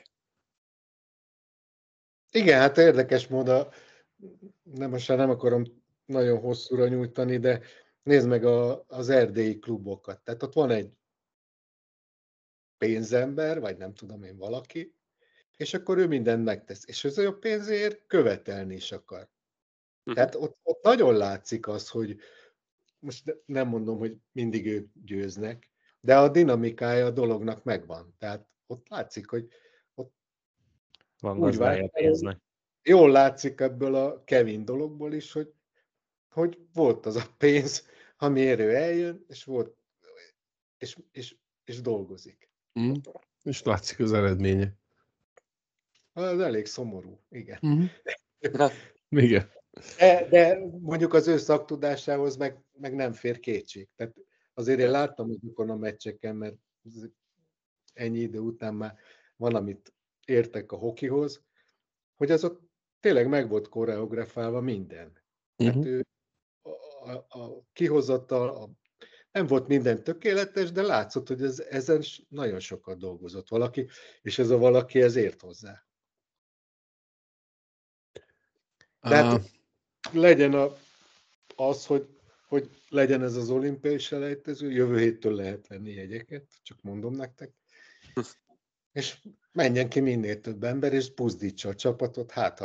[SPEAKER 2] Igen, hát érdekes módon, most nem akarom nagyon hosszúra nyújtani, de nézd meg az erdélyi klubokat. Tehát ott van egy pénzember, vagy nem tudom én valaki, és akkor ő mindent megtesz. És az a pénzért követelni is akar. Tehát ott nagyon látszik az, hogy most nem mondom, hogy mindig ők győznek, de a dinamikája a dolognak megvan. Tehát ott látszik, hogy ott
[SPEAKER 3] van gazdája a pénznek.
[SPEAKER 2] Jól látszik ebből a Kevin dologból is, hogy volt az a pénz, amiért ő eljön, és dolgozik.
[SPEAKER 1] És látszik az eredménye.
[SPEAKER 2] Ez elég szomorú, igen.
[SPEAKER 1] Igen.
[SPEAKER 2] De mondjuk az ő szaktudásához meg nem fér kétség. Tehát azért én láttam azokon a meccseken, mert ennyi idő után már van, amit értek a hokihoz, hogy azok tényleg meg volt koreografálva minden. Tehát ő a kihozattal, nem volt minden tökéletes, de látszott, hogy ezen nagyon sokat dolgozott valaki, és ez a valaki ért hozzá. Tehát legyen az, hogy legyen ez az olimpiai selejtező, jövő héttől lehet venni jegyeket, csak mondom nektek, és menjen ki minél több ember, és buzdítsa a csapatot, hát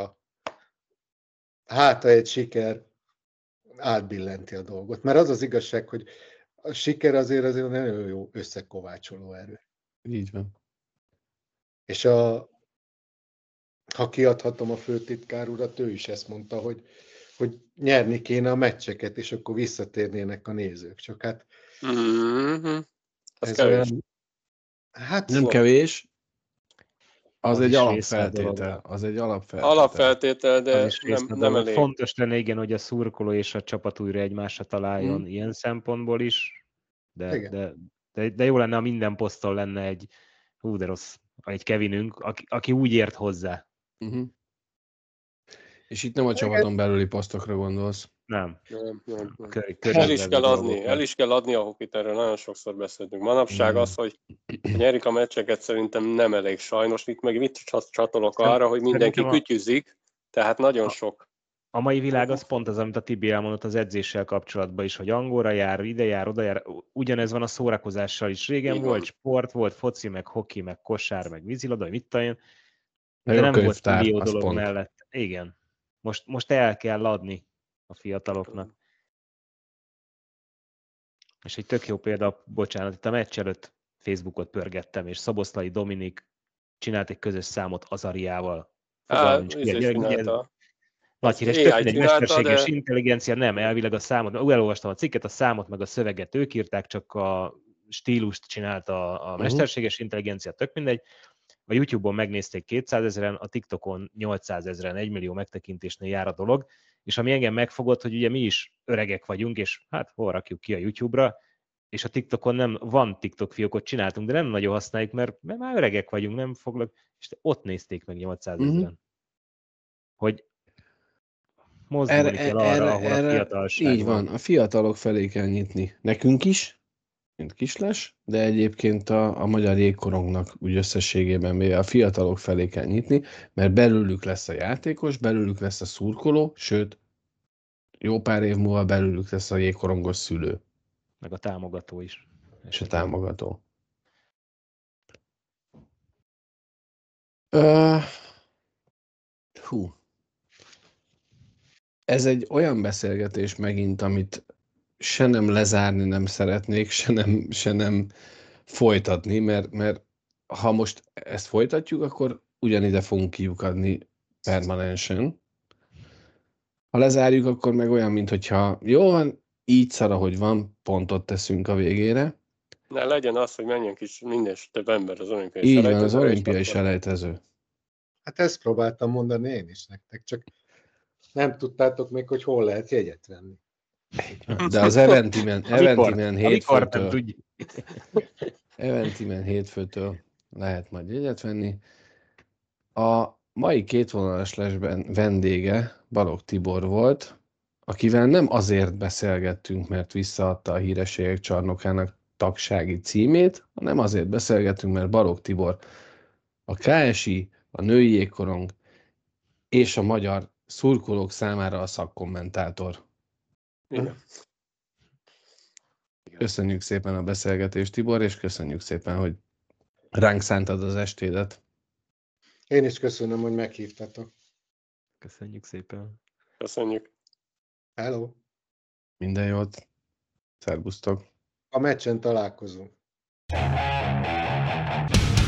[SPEAKER 2] ha egy siker átbillenti a dolgot. Mert az az igazság, hogy a siker azért nagyon jó összekovácsoló erő.
[SPEAKER 1] Így van.
[SPEAKER 2] És ha kiadhatom a főtitkár urat, ő is ezt mondta, hogy nyerni kéne a meccseket, és akkor visszatérnének a nézők. Csak hát
[SPEAKER 4] ez kevés.
[SPEAKER 2] Hát
[SPEAKER 1] nem kevés, az egy alapfeltétel. Az egy
[SPEAKER 4] alapfeltétel, de nem elég.
[SPEAKER 3] Fontos lenne, igen, hogy a szurkoló és a csapat újra egymásra találjon ilyen szempontból is, de jó lenne, ha minden poszton lenne egy de rossz, egy Kevinünk, aki úgy ért hozzá.
[SPEAKER 1] És itt nem a csapaton belüli posztokra gondolsz?
[SPEAKER 3] Nem.
[SPEAKER 4] El is kell adni a hokit, erről nagyon sokszor beszéltünk. Manapság az, hogy nyerik a meccseket, szerintem nem elég sajnos. Itt meg mit csatolok arra, hogy mindenki kütyüzik, tehát nagyon sok.
[SPEAKER 3] A mai világ az pont az, amit a Tibi elmondott az edzéssel kapcsolatban is, hogy angolra jár, ide jár, oda jár. Ugyanez van a szórakozással is. Régen volt sport, volt foci, meg hoki, meg kosár, meg vízilabda, mit tudom, de nem volt millió dolog mellett. Igen. Most el kell adni a fiataloknak. És egy tök jó példa, bocsánat, itt a meccs előtt Facebookot pörgettem, és Szoboszlai Dominik csinált egy közös számot Azariával. Nagy híres, tök mesterséges intelligencia, nem, elvileg a számot, elolvastam a cikket, a számot meg a szöveget ők írták, csak a stílust csinálta a mesterséges intelligencia, tök mindegy. a YouTube-on megnézték 200 000-en, a TikTokon 800 000-en, 1 millió megtekintésnél jár a dolog, és ami engem megfogott, hogy ugye mi is öregek vagyunk, és hát hol rakjuk ki a YouTube-ra, és a TikTokon nem, van TikTok fiókot csináltunk, de nem nagyon használjuk, mert már öregek vagyunk, nem foglak, és ott nézték meg 800 000-en. Hogy mozdulni kell arra, ahol a fiatalság
[SPEAKER 1] így van, a fiatalok felé kell nyitni. Nekünk is, mint Kisles, de egyébként a magyar jégkorongnak úgy összességében véve a fiatalok felé kell nyitni, mert belőlük lesz a játékos, belőlük lesz a szurkoló, sőt, jó pár év múlva belőlük lesz a jégkorongos szülő.
[SPEAKER 3] Meg a támogató is.
[SPEAKER 1] És a támogató. Ez egy olyan beszélgetés megint, amit se nem lezárni nem szeretnék, se nem folytatni, mert ha most ezt folytatjuk, akkor ugyanide fogunk kiukadni permanensen. Ha lezárjuk, akkor meg olyan, mintha jó van, így szar, ahogy van, pontot teszünk a végére.
[SPEAKER 4] Ne legyen az, hogy menjen is minden több ember az olimpiai
[SPEAKER 1] így
[SPEAKER 4] selejtezőre.
[SPEAKER 1] van, az olimpiai selejtező.
[SPEAKER 2] Hát ezt próbáltam mondani én is nektek, csak nem tudtátok még, hogy hol lehet jegyet venni.
[SPEAKER 1] De az Eventimen hétfőtől lehet majd jegyet venni. A mai kétvonalas lesben vendége Balogh Tibor volt, akivel nem azért beszélgettünk, mert visszaadta a Hírességek Csarnokának tagsági címét, hanem azért beszélgettünk, mert Balogh Tibor a KSI, a női jégkorong és a magyar szurkolók számára a szakkommentátor.
[SPEAKER 4] Igen.
[SPEAKER 1] Köszönjük szépen a beszélgetést, Tibor, és köszönjük szépen, hogy ránk szántad az estédet.
[SPEAKER 2] Én is köszönöm, hogy meghívtatok.
[SPEAKER 3] Köszönjük szépen.
[SPEAKER 4] Köszönjük.
[SPEAKER 2] Hello.
[SPEAKER 1] Minden jót. Szerbusztok.
[SPEAKER 2] A meccsen találkozunk.